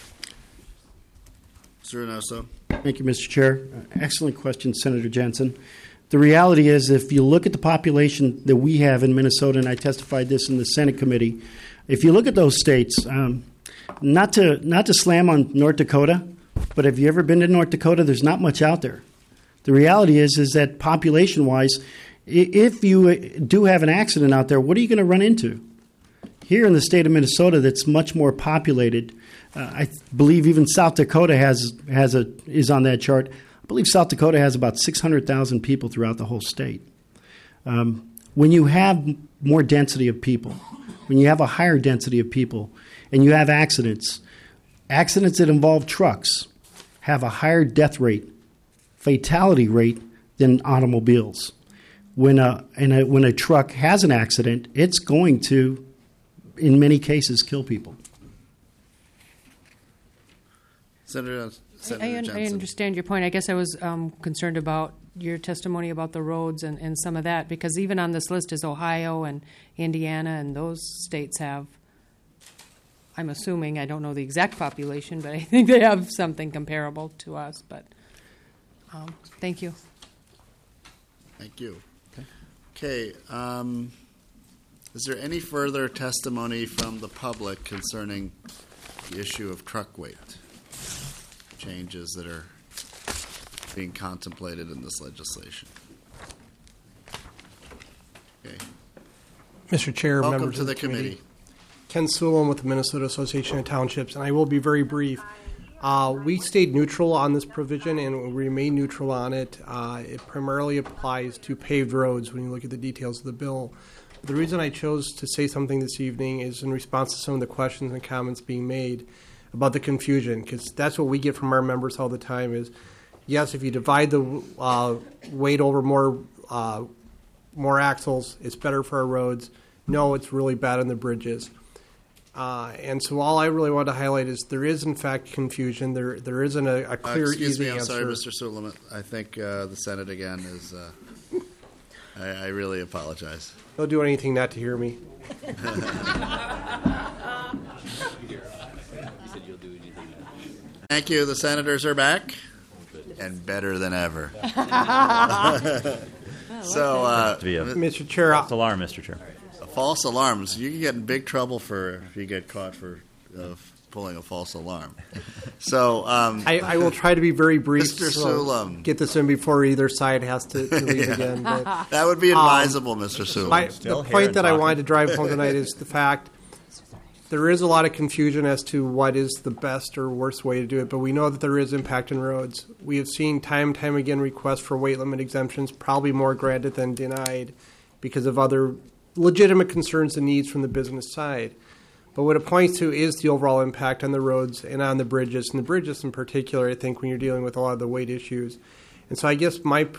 Mr. Reynoso. Thank you, Mr. Chair. Excellent question, Senator Jensen. The reality is, if you look at the population that we have in Minnesota, and I testified this in the Senate committee, if you look at those states, not to slam on North Dakota, but have you ever been to North Dakota? There's not much out there. The reality is that population-wise, if you do have an accident out there, what are you going to run into? Here in the state of Minnesota, that's much more populated. I believe even South Dakota is on that chart. I believe South Dakota has about 600,000 people throughout the whole state. When you have more density of people, when you have a higher density of people, and you have accidents that involve trucks have a higher death rate, fatality rate than automobiles. When a truck has an accident, it's going to, in many cases, kill people. Senator I understand your point. I guess I was concerned about your testimony about the roads and some of that, because even on this list is Ohio and Indiana, and those states have, I'm assuming, I don't know the exact population, but I think they have something comparable to us. But thank you. Thank you. Okay. Is there any further testimony from the public concerning the issue of truck weight changes that are being contemplated in this legislation? Okay. Mr. Chair, welcome members to of the committee. Ken Sullivan with the Minnesota Association of Townships, and I will be very brief. We stayed neutral on this provision and we remain neutral on it. It primarily applies to paved roads when you look at the details of the bill. The reason I chose to say something this evening is in response to some of the questions and comments being made. about the confusion, because that's what we get from our members all the time is, yes, if you divide the weight over more axles, it's better for our roads. No, it's really bad on the bridges. And so all I really want to highlight is there is, in fact, confusion. There isn't a clear, excuse easy me, I'm answer. sorry, Mr. Suleiman. I think the Senate again is. I really apologize. They'll do anything not to hear me. Thank you. The senators are back, and better than ever. So, Mr. Chair, false alarm, Mr. Chair. False alarms. You can get in big trouble if you get caught for pulling a false alarm. So I will try to be very brief. Mr. So Sulam. get this in before either side has to leave again. But, that would be advisable, Mr. Sulam. The point that I wanted to drive home tonight is the fact there is a lot of confusion as to what is the best or worst way to do it, but we know that there is impact in roads. We have seen time and time again requests for weight limit exemptions, probably more granted than denied because of other legitimate concerns and needs from the business side. But what it points to is the overall impact on the roads and on the bridges, and the bridges in particular, I think, when you're dealing with a lot of the weight issues. And so I guess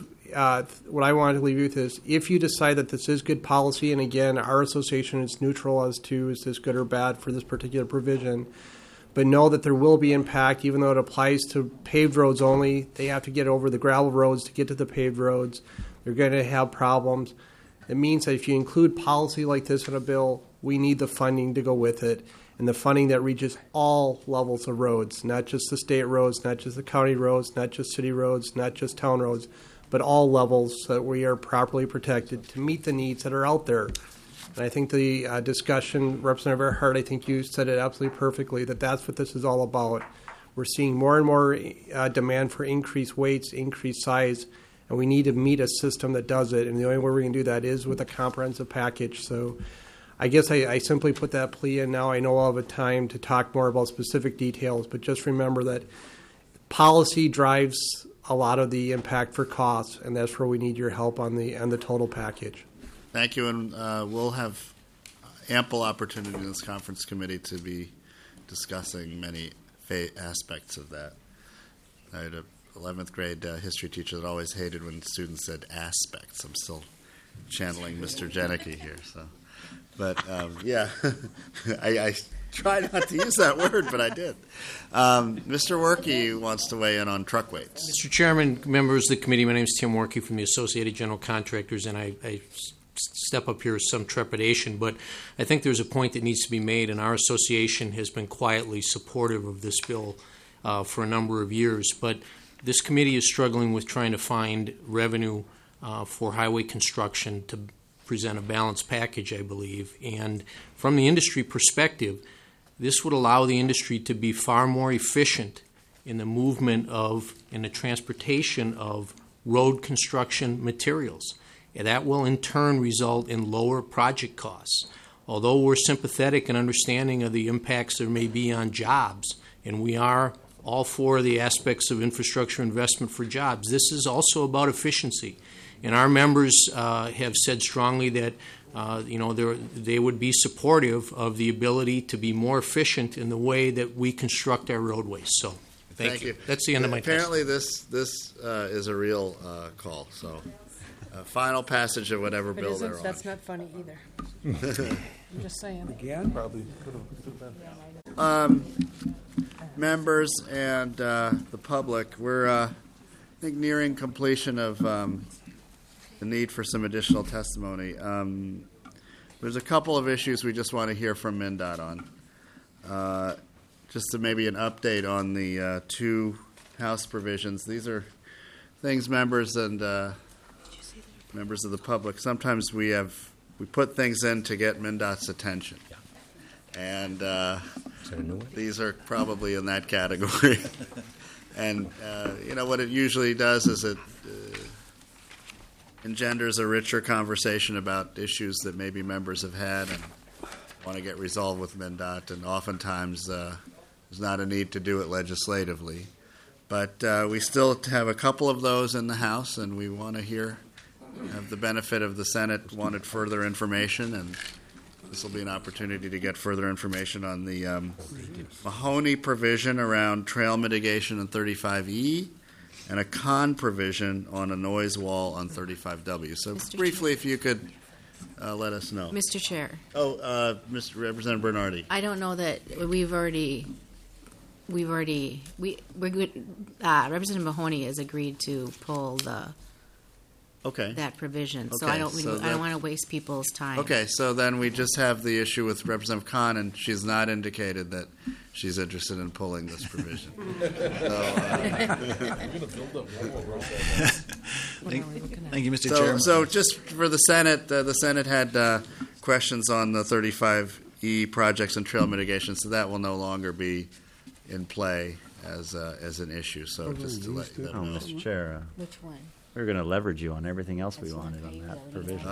what I wanted to leave you with is if you decide that this is good policy, and again, our association is neutral as to is this good or bad for this particular provision, but know that there will be impact even though it applies to paved roads only. They have to get over the gravel roads to get to the paved roads. They're going to have problems. It means that if you include policy like this in a bill, we need the funding to go with it, and the funding that reaches all levels of roads, not just the state roads, not just the county roads, not just city roads, not just town roads, but all levels so that we are properly protected to meet the needs that are out there. And I think the discussion, Representative Earhart, I think you said it absolutely perfectly, that that's what this is all about. We're seeing more and more demand for increased weights, increased size, and we need to meet a system that does it. And the only way we're going to do that is with a comprehensive package. So I guess I simply put that plea in now. I know I'll have a time to talk more about specific details, but just remember that policy drives a lot of the impact for costs, and that's where we need your help on the total package. Thank you, and we'll have ample opportunity in this conference committee to be discussing many aspects of that. I had an 11th grade history teacher that always hated when students said aspects. I'm still channeling Mr. Janicki here, so. But, yeah, I try not to use that word, but I did. Mr. Workey wants to weigh in on truck weights. Mr. Chairman, members of the committee, my name is Tim Workey from the Associated General Contractors, and I step up here with some trepidation, but I think there's a point that needs to be made, and our association has been quietly supportive of this bill for a number of years. But this committee is struggling with trying to find revenue for highway construction to present a balanced package, I believe. And from the industry perspective, this would allow the industry to be far more efficient in the movement of, in the transportation of road construction materials. And that will in turn result in lower project costs. Although we're sympathetic and understanding of the impacts there may be on jobs, and we are all for the aspects of infrastructure investment for jobs, this is also about efficiency. And our members have said strongly that they would be supportive of the ability to be more efficient in the way that we construct our roadways. So, thank you. That's the end of my Apparently, this is a real call. So, final passage of whatever bill they're on. That's not funny either. I'm just saying. Again? Probably could have. Members and the public, we're I think nearing completion of the need for some additional testimony. There's a couple of issues we just want to hear from MnDOT on. Just maybe an update on the two House provisions. These are things members and members of the public, sometimes we put things in to get MnDOT's attention. And these are probably in that category. And, what it usually does is it engenders a richer conversation about issues that maybe members have had and want to get resolved with MnDOT, and oftentimes there's not a need to do it legislatively. But we still have a couple of those in the House, and we want to have the benefit of the Senate wanted further information, and this will be an opportunity to get further information on the Mahoney provision around trail mitigation in 35E and a con provision on a noise wall on 35W. So Mr. briefly, if you could let us know. Mr. Chair, Mr. Representative Bernardi. I don't know that Representative Mahoney has agreed to pull that provision. So Okay, I don't so want to waste people's time. Okay, so then we just have the issue with Representative Khan, and she's not indicated that she's interested in pulling this provision. Thank you, Mr. So, Chairman. so just for the Senate had questions on the 35E projects and trail mitigation, so that will no longer be in play as an issue. So just to let them know. Mr. Chair. Which one? We were going to leverage you on everything else we wanted on that provision.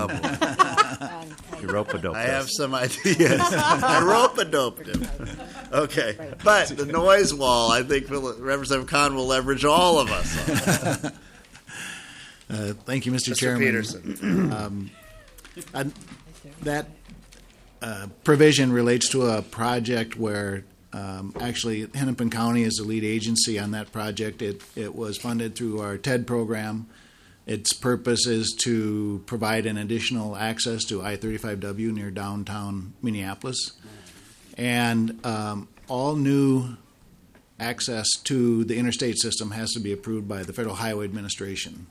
You rope-a-doped I have us. some ideas. I rope-a-doped him. Okay. But the noise wall, I think Representative Khan will leverage all of us on. Thank you, Mr. Mr. Chairman. Peterson. That provision relates to a project where actually, Hennepin County is the lead agency on that project. It was funded through our TED program. Its purpose is to provide an additional access to I-35W near downtown Minneapolis. And all new access to the interstate system has to be approved by the Federal Highway Administration.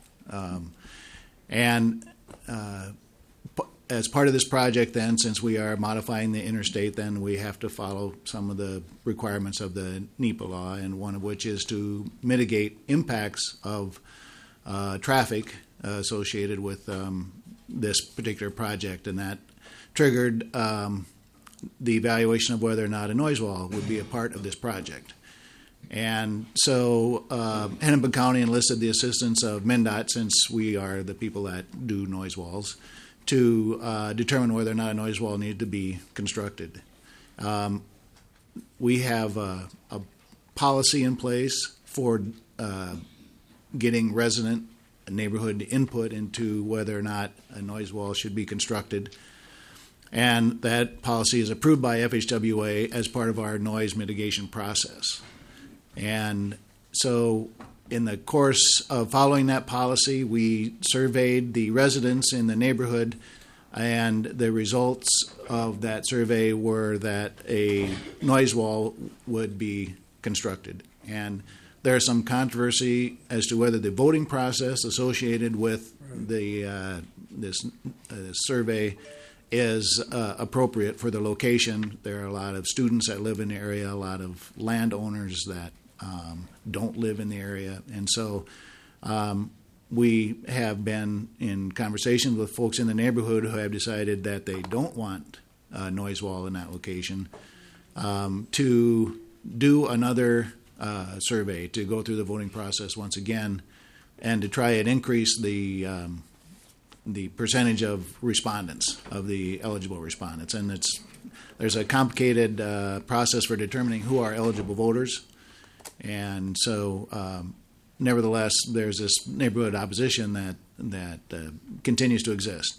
As part of this project, then, since we are modifying the interstate, then we have to follow some of the requirements of the NEPA law, and one of which is to mitigate impacts of traffic associated with this particular project, and that triggered the evaluation of whether or not a noise wall would be a part of this project. And so Hennepin County enlisted the assistance of MnDOT, since we are the people that do noise walls, to determine whether or not a noise wall needed to be constructed. We have a policy in place for getting resident neighborhood input into whether or not a noise wall should be constructed. And that policy is approved by FHWA as part of our noise mitigation process. And so in the course of following that policy, we surveyed the residents in the neighborhood, and the results of that survey were that a noise wall would be constructed. And there's some controversy as to whether the voting process associated with this survey is appropriate for the location. There are a lot of students that live in the area, a lot of landowners that don't live in the area. And so we have been in conversations with folks in the neighborhood who have decided that they don't want a noise wall in that location, to do another survey, to go through the voting process once again, and to try and increase the percentage of respondents, of the eligible respondents. And there's a complicated process for determining who are eligible voters. And so, nevertheless, there's this neighborhood opposition that continues to exist.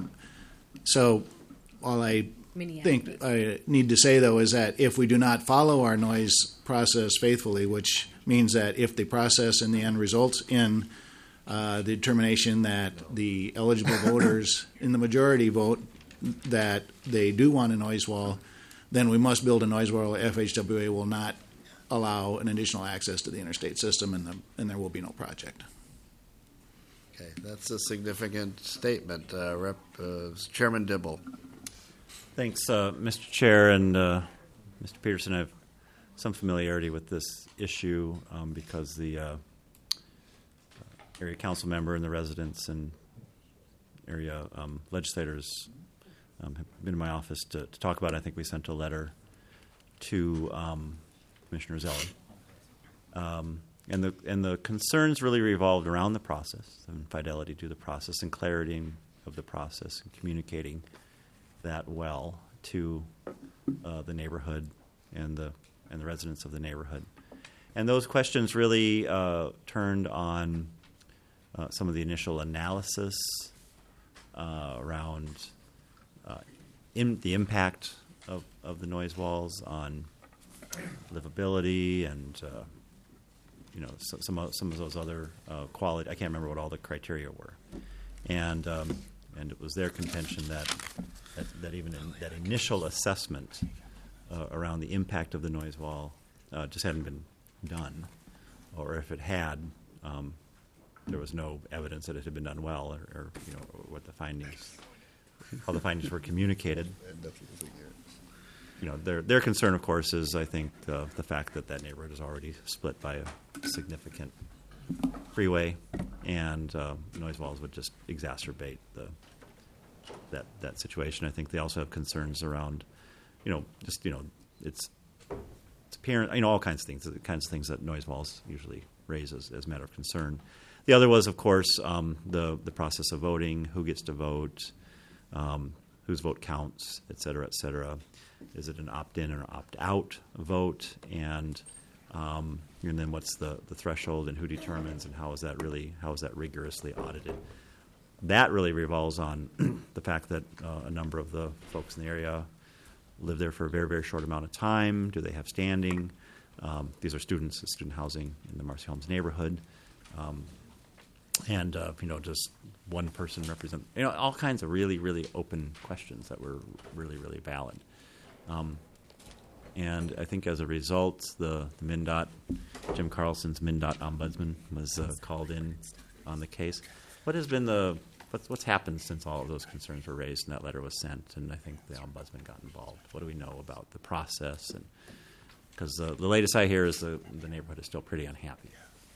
So, all I think I need to say, though, is that if we do not follow our noise process faithfully, which means that if the process in the end results in the determination that the eligible voters in the majority vote that they do want a noise wall, then we must build a noise wall. FHWA will not allow an additional access to the interstate system, and there will be no project. Okay, that's a significant statement. Chairman Dibble. Thanks, Mr. Chair, and Mr. Peterson. I have some familiarity with this issue because the area council member and the residents and area legislators have been in my office to talk about it. I think we sent a letter to Commissioner Zelli. And the concerns really revolved around the process and fidelity to the process and clarity of the process and communicating that well to the neighborhood and the residents of the neighborhood. And those questions really turned on some of the initial analysis around the impact of the noise walls on livability and some of those other quality. I can't remember what all the criteria were, and it was their contention that even in that initial assessment around the impact of the noise wall just hadn't been done, or if it had, there was no evidence that it had been done well, or what the findings, how the findings were communicated. Their concern, of course, is I think the fact that neighborhood is already split by a significant freeway, and noise walls would just exacerbate that situation. I think they also have concerns around, its appearance, all kinds of things, the kinds of things that noise walls usually raise as a matter of concern. The other was, of course, the process of voting, who gets to vote, whose vote counts, et cetera, et cetera. Is it an opt-in or opt-out vote? And then what's the threshold, and who determines, and how is that rigorously audited? That really revolves on the fact that a number of the folks in the area live there for a very, very short amount of time. Do they have standing? These are students, student housing in the Marcy Holmes neighborhood. Just one person represent, all kinds of really, really open questions that were really, really valid. And I think as a result, the MnDOT, Jim Carlson's MnDOT ombudsman was called in on the case. What has been what's happened since all of those concerns were raised and that letter was sent? And I think the ombudsman got involved. What do we know about the process? And because the latest I hear is the neighborhood is still pretty unhappy.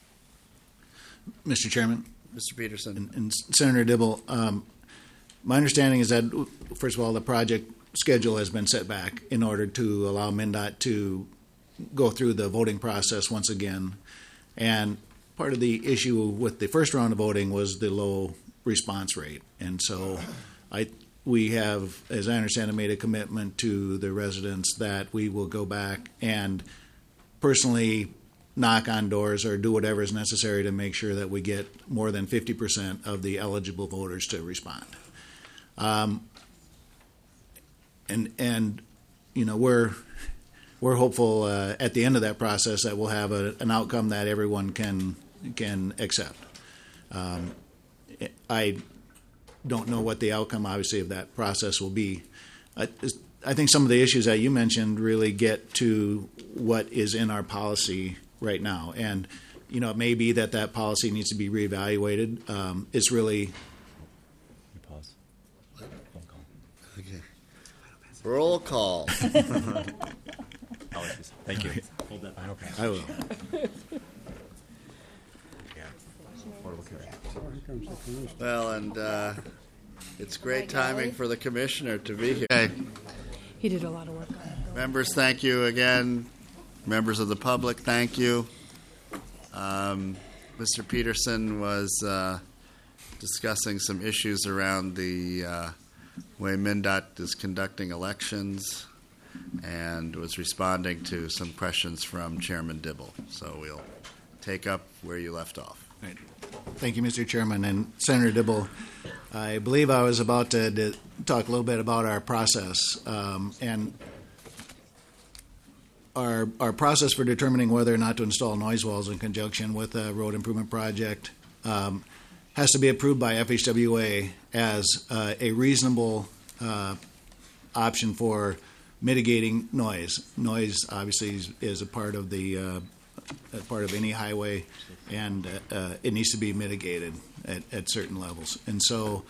Mr. Chairman, Mr. Peterson, and Senator Dibble, my understanding is that, first of all, the project schedule has been set back in order to allow MnDOT to go through the voting process once again. And part of the issue with the first round of voting was the low response rate. And so we have, as I understand it, made a commitment to the residents that we will go back and personally knock on doors or do whatever is necessary to make sure that we get more than 50% of the eligible voters to respond. We're hopeful at the end of that process that we'll have an outcome that everyone can accept. I don't know what the outcome, obviously, of that process will be. I think some of the issues that you mentioned really get to what is in our policy right now, and it may be that policy needs to be reevaluated. It's really. Pause. Okay. Roll call. Thank you. Hold that final. I will. Well, and it's great timing for the commissioner to be here. Okay. He did a lot of work on it. Members, thank you again. Members of the public, thank you. Mr. Peterson was discussing some issues around the way MnDOT is conducting elections and was responding to some questions from Chairman Dibble. So we'll take up where you left off. Right. Thank you, Mr. Chairman. And Senator Dibble, I believe I was about to talk a little bit about our process. And our process for determining whether or not to install noise walls in conjunction with a road improvement project has to be approved by FHWA as a reasonable option for mitigating noise. Noise, obviously, is a part of any highway, and it needs to be mitigated at certain levels. And so,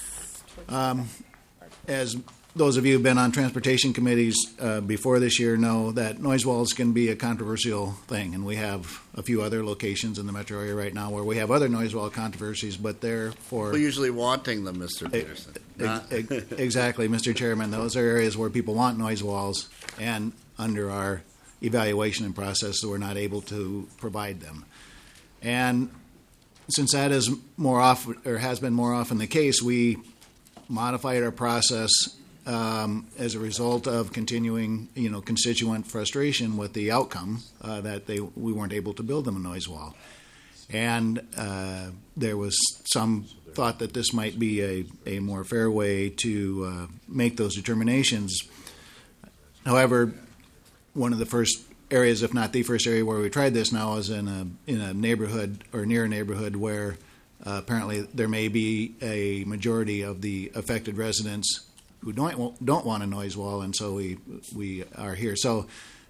as those of you who have been on transportation committees before this year know that noise walls can be a controversial thing, and we have a few other locations in the metro area right now where we have other noise wall controversies, but they're for... We're usually wanting them, Mr. Peterson. Exactly, Mr. Chairman. Those are areas where people want noise walls, and under our evaluation and process, we're not able to provide them. And since that is more often, or has been more often the case, we modified our process as a result of continuing, constituent frustration with the outcome that we weren't able to build them a noise wall. And there was some thought that this might be a more fair way to make those determinations. However, one of the first areas, if not the first area where we tried this now, is in a neighborhood or near a neighborhood where apparently there may be a majority of the affected residents who don't want a noise wall, and so we are here. So,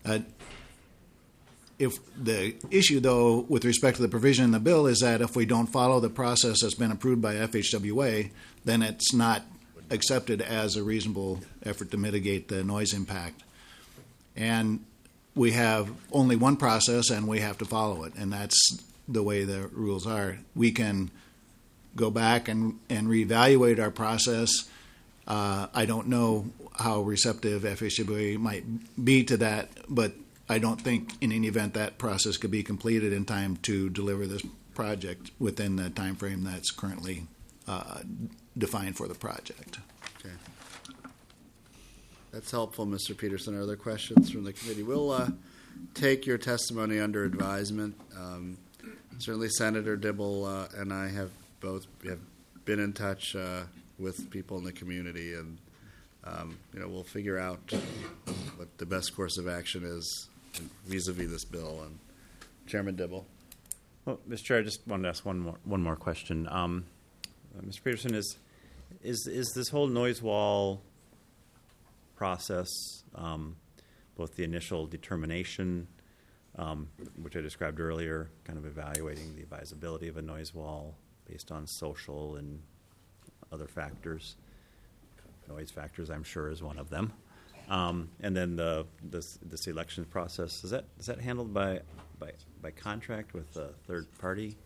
if the issue, though, with respect to the provision in the bill is that if we don't follow the process that's been approved by FHWA, then it's not accepted as a reasonable effort to mitigate the noise impact. And we have only one process, and we have to follow it, and that's the way the rules are. We can go back and reevaluate our process. I don't know how receptive FHWA might be to that, but I don't think in any event that process could be completed in time to deliver this project within the time frame that's currently defined for the project. Okay. That's helpful, Mr. Peterson. Are there questions from the committee? We'll take your testimony under advisement. Certainly Senator Dibble and I have been in touch with people in the community, and we'll figure out what the best course of action is vis-a-vis this bill. And Chairman Dibble. Well, Mr. Chair, I just wanted to ask one more question. Mr. Peterson, is this whole noise wall process, both the initial determination, which I described earlier, kind of evaluating the advisability of a noise wall based on social and other factors, noise factors I'm sure is one of them, and then this election process, is that handled by contract with a third party?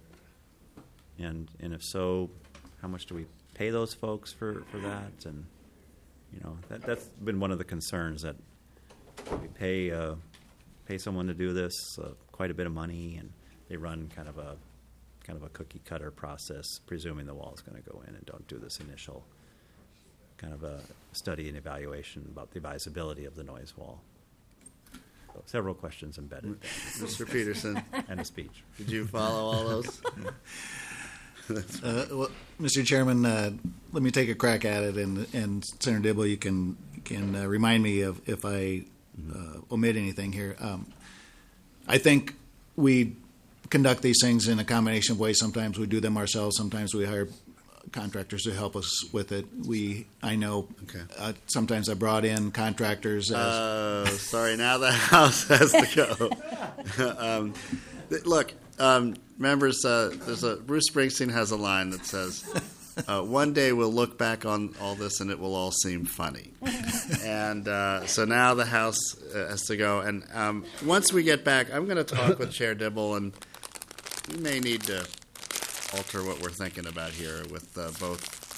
And if so, how much do we pay those folks for that? And that's been one of the concerns, that we pay someone to do this quite a bit of money, and they run kind of a cookie cutter process, presuming the wall is going to go in, and don't do this initial kind of a study and evaluation about the advisability of the noise wall. So several questions embedded there. Mr. Peterson. And a speech. Did you follow all those? Well, Mr. Chairman, let me take a crack at it, and Senator Dibble, you can remind me if I omit anything here. I think we conduct these things in a combination of ways. Sometimes we do them ourselves. Sometimes we hire contractors to help us with it. I know. Okay. Sometimes I brought in contractors. Sorry, now the House has to go. Look, members, Bruce Springsteen has a line that says, one day we'll look back on all this and it will all seem funny. And so now the House has to go. And once we get back, I'm going to talk with Chair Dibble, and we may need to alter what we're thinking about here with both